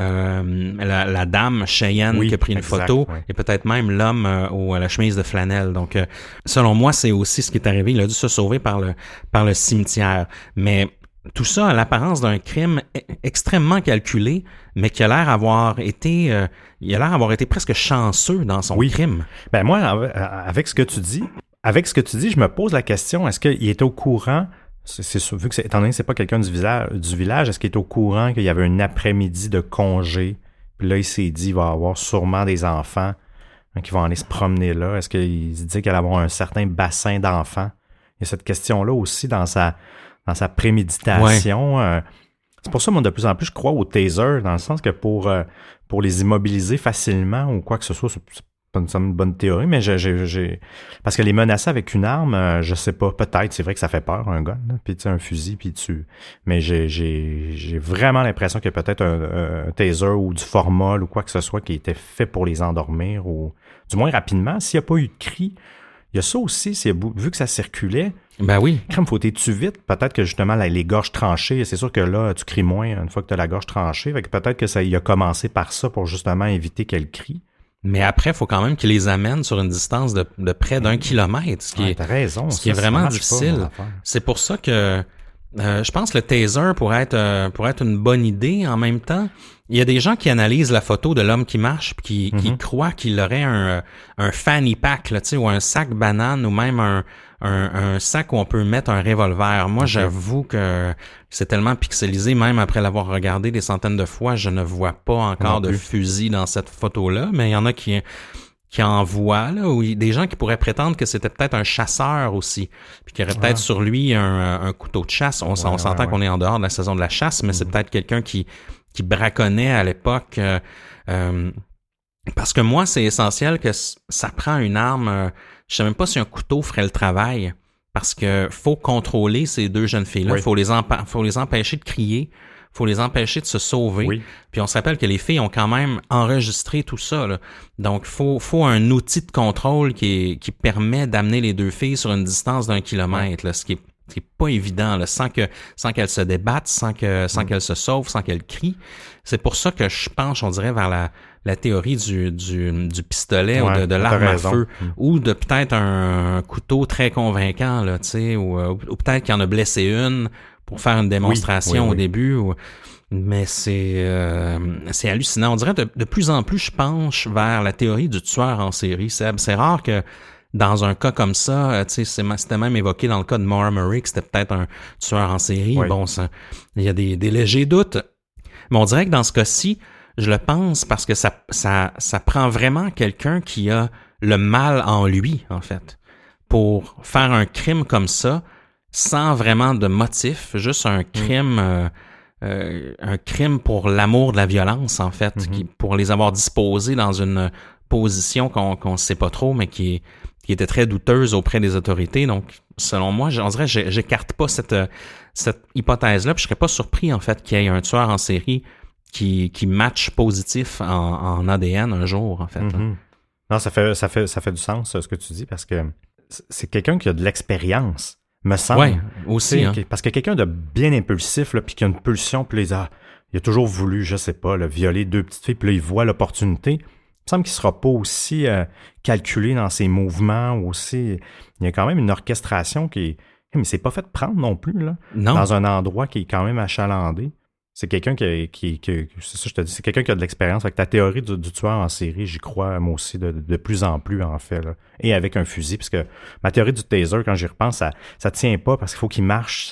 Euh, la, la dame Cheyenne oui, qui a pris une exact, photo oui. et peut-être même l'homme euh, au, à la chemise de flanelle. Donc, euh, selon moi, c'est aussi ce qui est arrivé. Il a dû se sauver par le, par le cimetière. Mais tout ça a l'apparence d'un crime e- extrêmement calculé, mais qui a l'air avoir été, euh, il a l'air avoir été presque chanceux dans son oui. crime. Ben moi, avec ce que tu dis, avec ce que tu dis, je me pose la question, est-ce qu'il était au courant? C'est, c'est, vu que c'est, étant donné que c'est pas quelqu'un du village, du village, est-ce qu'il est au courant qu'il y avait un après-midi de congé? Puis là, il s'est dit, il va y avoir sûrement des enfants hein, qui vont aller se promener là. Est-ce qu'il se dit qu'il allait avoir un certain bassin d'enfants? Il y a cette question-là aussi dans sa, dans sa préméditation. Ouais. Euh, c'est pour ça, moi, de plus en plus, je crois au taser, dans le sens que pour, euh, pour les immobiliser facilement ou quoi que ce soit, c'est, c'est pas une bonne théorie, mais j'ai, j'ai, j'ai... parce que les menacer avec une arme, euh, je sais pas, peut-être, c'est vrai que ça fait peur, un gun, là, puis tu sais, un fusil, puis tu... Mais j'ai, j'ai, j'ai vraiment l'impression qu'il y a peut-être un, un taser ou du formol ou quoi que ce soit qui était fait pour les endormir, ou du moins rapidement. S'il n'y a pas eu de cri, il y a ça aussi, c'est, vu que ça circulait, ben oui. Crème, faut t'es-tu vite. Peut-être que justement, là, les gorges tranchées, c'est sûr que là, tu cries moins une fois que tu as la gorge tranchée. Fait que peut-être que ça il a commencé par ça pour justement éviter qu'elle crie. Mais après, il faut quand même qu'il les amène sur une distance de, de près d'un kilomètre, ce qui ouais, est, t'as raison, ce ça, qui est vraiment pas, difficile. C'est pour ça que euh, je pense que le taser pourrait être euh, pourrait être une bonne idée. En même temps, il y a des gens qui analysent la photo de l'homme qui marche puis qui, mm-hmm. qui croient qu'il aurait un un fanny pack, là, tu sais, ou un sac banane ou même un Un, un sac où on peut mettre un revolver. Moi, okay. j'avoue que c'est tellement pixelisé, même après l'avoir regardé des centaines de fois, je ne vois pas encore de fusil dans cette photo-là, mais il y en a qui qui en voient, là, ou des gens qui pourraient prétendre que c'était peut-être un chasseur aussi, puis qu'il y aurait ah. peut-être sur lui un, un couteau de chasse. On, ouais, on s'entend ouais, ouais. qu'on est en dehors de la saison de la chasse, mais mm-hmm. c'est peut-être quelqu'un qui qui braconnait à l'époque. Euh, euh, parce que moi, c'est essentiel que ça prend une arme... Euh, je sais même pas si un couteau ferait le travail, parce que faut contrôler ces deux jeunes filles-là. Oui. Faut les emp- faut les empêcher de crier, faut les empêcher de se sauver. Oui. Puis on se rappelle que les filles ont quand même enregistré tout ça, là. Donc faut faut un outil de contrôle qui est, qui permet d'amener les deux filles sur une distance d'un kilomètre, là, ce qui est ce qui est pas évident, là, sans que sans qu'elles se débattent, sans que sans mmh. qu'elles se sauvent, sans qu'elles crient. C'est pour ça que je penche, on dirait, vers la la théorie du du, du pistolet ouais, ou de, de l'arme à feu, mmh. ou de peut-être un, un couteau très convaincant, là, tu sais, ou, ou, ou peut-être qu'il en a blessé une pour faire une démonstration oui, oui, au oui. début. Ou, mais c'est euh, c'est hallucinant. On dirait de, de plus en plus, je penche vers la théorie du tueur en série, Seb. C'est rare que dans un cas comme ça, tu sais, c'était même évoqué dans le cas de Maura Murray que c'était peut-être un tueur en série. Oui. Bon, ça, il y a des, des légers doutes. Mais on dirait que dans ce cas-ci, je le pense parce que ça, ça, ça prend vraiment quelqu'un qui a le mal en lui, en fait, pour faire un crime comme ça, sans vraiment de motif, juste un crime, mmh. euh, euh, un crime pour l'amour de la violence, en fait, mmh. qui, pour les avoir disposés dans une position qu'on qu'on sait pas trop, mais qui est qui était très douteuse auprès des autorités. Donc, selon moi, on dirait que j'écarte pas cette, cette hypothèse-là. Puis je serais pas surpris, en fait, qu'il y ait un tueur en série qui, qui match positif en, en A D N un jour, en fait. Mm-hmm. Non, ça fait, ça fait, ça fait du sens, ce que tu dis, parce que c'est quelqu'un qui a de l'expérience, me semble. Oui, aussi. Hein. Parce que quelqu'un de bien impulsif, là, puis qui a une pulsion, puis il a, il a toujours voulu, je sais pas, là, violer deux petites filles, puis là, il voit l'opportunité. Il me semble qu'il ne sera pas aussi euh, calculé dans ses mouvements, aussi. Il y a quand même une orchestration qui est... Mais c'est pas fait de prendre non plus, là. Non. Dans un endroit qui est quand même achalandé. C'est quelqu'un qui, qui, qui c'est ça je te dis, c'est quelqu'un qui a de l'expérience. Fait que ta théorie du, du tueur en série, j'y crois moi aussi de, de plus en plus, en fait, là. Et avec un fusil, parce que ma théorie du taser, quand j'y repense, ça, ça tient pas parce qu'il faut qu'il marche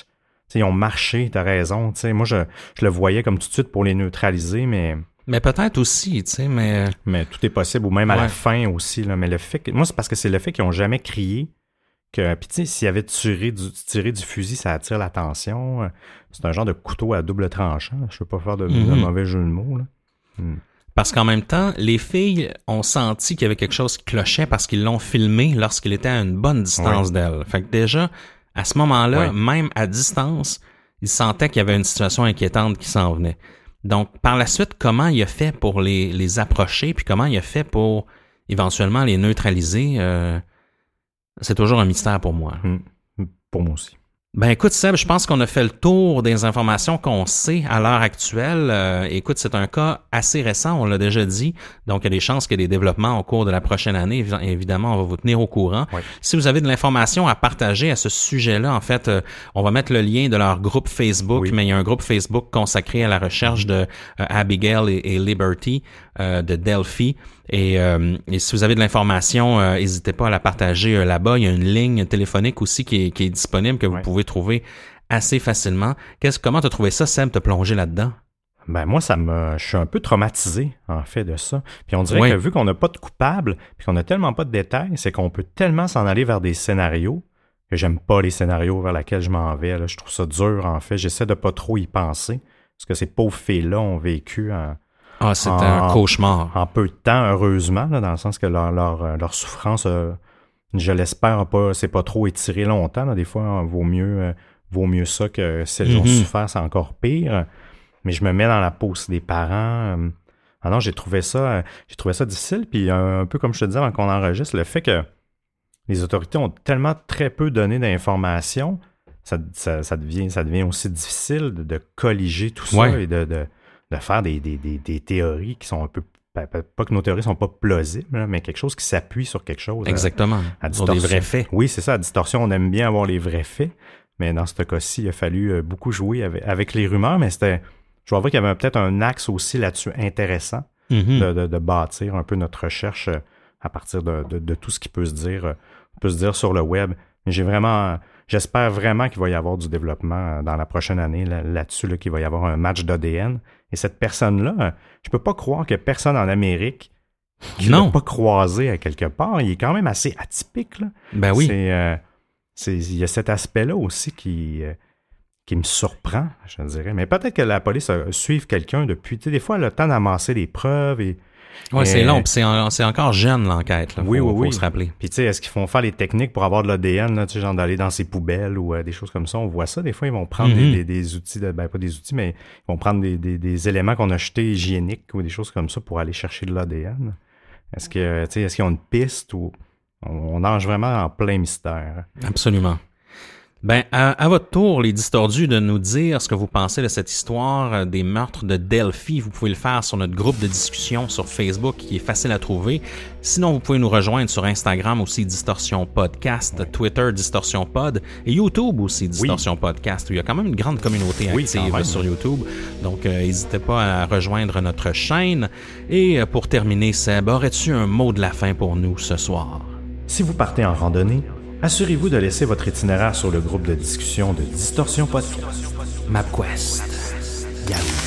sais, ils ont marché, t'as raison. Tu sais, moi, je, je le voyais comme tout de suite pour les neutraliser, mais... Mais peut-être aussi, tu sais, mais... Mais tout est possible, ou même à ouais. la fin aussi. Là. Mais le fait que... Moi, c'est parce que c'est le fait qu'ils n'ont jamais crié que... Puis tu sais, s'ils avaient tiré du, tiré du fusil, ça attire l'attention. C'est un genre de couteau à double tranchant. Je ne veux pas faire de, mm-hmm. de mauvais jeu de mots, là. Mm. Parce qu'en même temps, les filles ont senti qu'il y avait quelque chose qui clochait parce qu'ils l'ont filmé lorsqu'il était à une bonne distance ouais. d'elle. Fait que déjà, à ce moment-là, ouais. même à distance, ils sentaient qu'il y avait une situation inquiétante qui s'en venait. Donc, par la suite, comment il a fait pour les, les approcher, puis comment il a fait pour éventuellement les neutraliser, euh, c'est toujours un mystère pour moi. Mmh. Pour moi aussi. Ben écoute Seb, je pense qu'on a fait le tour des informations qu'on sait à l'heure actuelle. Euh, écoute, c'est un cas assez récent, on l'a déjà dit, donc il y a des chances qu'il y ait des développements au cours de la prochaine année. Évidemment, on va vous tenir au courant. Oui. Si vous avez de l'information à partager à ce sujet-là, en fait, euh, on va mettre le lien de leur groupe Facebook, oui. mais il y a un groupe Facebook consacré à la recherche de euh, Abigail et, et Liberty euh, de Delphi. Et, euh, et si vous avez de l'information, euh, n'hésitez pas à la partager euh, là-bas. Il y a une ligne téléphonique aussi qui est, qui est disponible que vous ouais. pouvez trouver assez facilement. Qu'est-ce, comment tu as trouvé ça, Seb, te plonger là-dedans? Ben moi, ça me, je suis un peu traumatisé, en fait, de ça. Puis on dirait oui. que vu qu'on n'a pas de coupable, puis qu'on n'a tellement pas de détails, c'est qu'on peut tellement s'en aller vers des scénarios que j'aime pas les scénarios vers lesquels je m'en vais. Là. Je trouve ça dur, en fait. J'essaie de pas trop y penser. Parce que ces pauvres filles-là ont vécu en... Ah, c'était un cauchemar. En, en peu de temps, heureusement, là, dans le sens que leur, leur, leur souffrance, euh, je l'espère, pas, c'est pas trop étiré longtemps. Là. Des fois, hein, vaut mieux euh, vaut mieux ça que si elles mm-hmm. ont souffert, c'est encore pire. Mais je me mets dans la peau aussi des parents. Euh, ah non, j'ai trouvé ça euh, j'ai trouvé ça difficile. Puis un, un peu comme je te disais avant qu'on enregistre, le fait que les autorités ont tellement très peu donné d'informations, ça, ça, ça, devient, ça devient aussi difficile de, de colliger tout ça ouais. et de... de de faire des, des, des, des théories qui sont un peu... Pas que nos théories sont pas plausibles, mais quelque chose qui s'appuie sur quelque chose. Exactement. À, à sur des vrais faits. Oui, c'est ça. À distorsion, on aime bien avoir les vrais faits, mais dans ce cas-ci, il a fallu beaucoup jouer avec, avec les rumeurs, mais c'était... Je vois qu'il y avait peut-être un axe aussi là-dessus intéressant mm-hmm. de, de, de bâtir un peu notre recherche à partir de, de, de tout ce qui peut se dire, peut se dire sur le web. Mais j'ai vraiment... J'espère vraiment qu'il va y avoir du développement dans la prochaine année là, là-dessus, là, qu'il va y avoir un match d'A D N. Et cette personne-là, je peux pas croire que personne en Amérique qui l'a pas croisé à quelque part. Il est quand même assez atypique. Là. Ben oui. C'est, euh, c'est, il y a cet aspect-là aussi qui, euh, qui me surprend, je dirais. Mais peut-être que la police a suivi quelqu'un depuis... Tu sais, des fois, elle a le temps d'amasser des preuves et... Oui, c'est long, puis c'est, en, c'est encore jeune l'enquête, là. Faut, oui, oui, faut oui. se rappeler. Puis tu sais, est-ce qu'ils font faire les techniques pour avoir de l'A D N, là, tu sais, genre d'aller dans ses poubelles ou euh, des choses comme ça? On voit ça, des fois, ils vont prendre mm-hmm. des, des, des outils, de, ben pas des outils, mais ils vont prendre des, des, des éléments qu'on a jetés hygiéniques ou des choses comme ça pour aller chercher de l'A D N. Est-ce que, tu sais, est-ce qu'ils ont une piste ou on, on nage vraiment en plein mystère? Absolument. Ben, à, à votre tour, les distordus, de nous dire ce que vous pensez de cette histoire des meurtres de Delphi. Vous pouvez le faire sur notre groupe de discussion sur Facebook, qui est facile à trouver. Sinon, vous pouvez nous rejoindre sur Instagram aussi, Distorsion Podcast, Twitter, Distorsion Pod, et YouTube aussi, Distorsion oui. Podcast, où il y a quand même une grande communauté oui, active sur YouTube. Donc, euh, n'hésitez pas à rejoindre notre chaîne. Et pour terminer, Seb, aurais-tu un mot de la fin pour nous ce soir? Si vous partez en randonnée, assurez-vous de laisser votre itinéraire sur le groupe de discussion de Distorsion Podcast. MapQuest. Yahoo!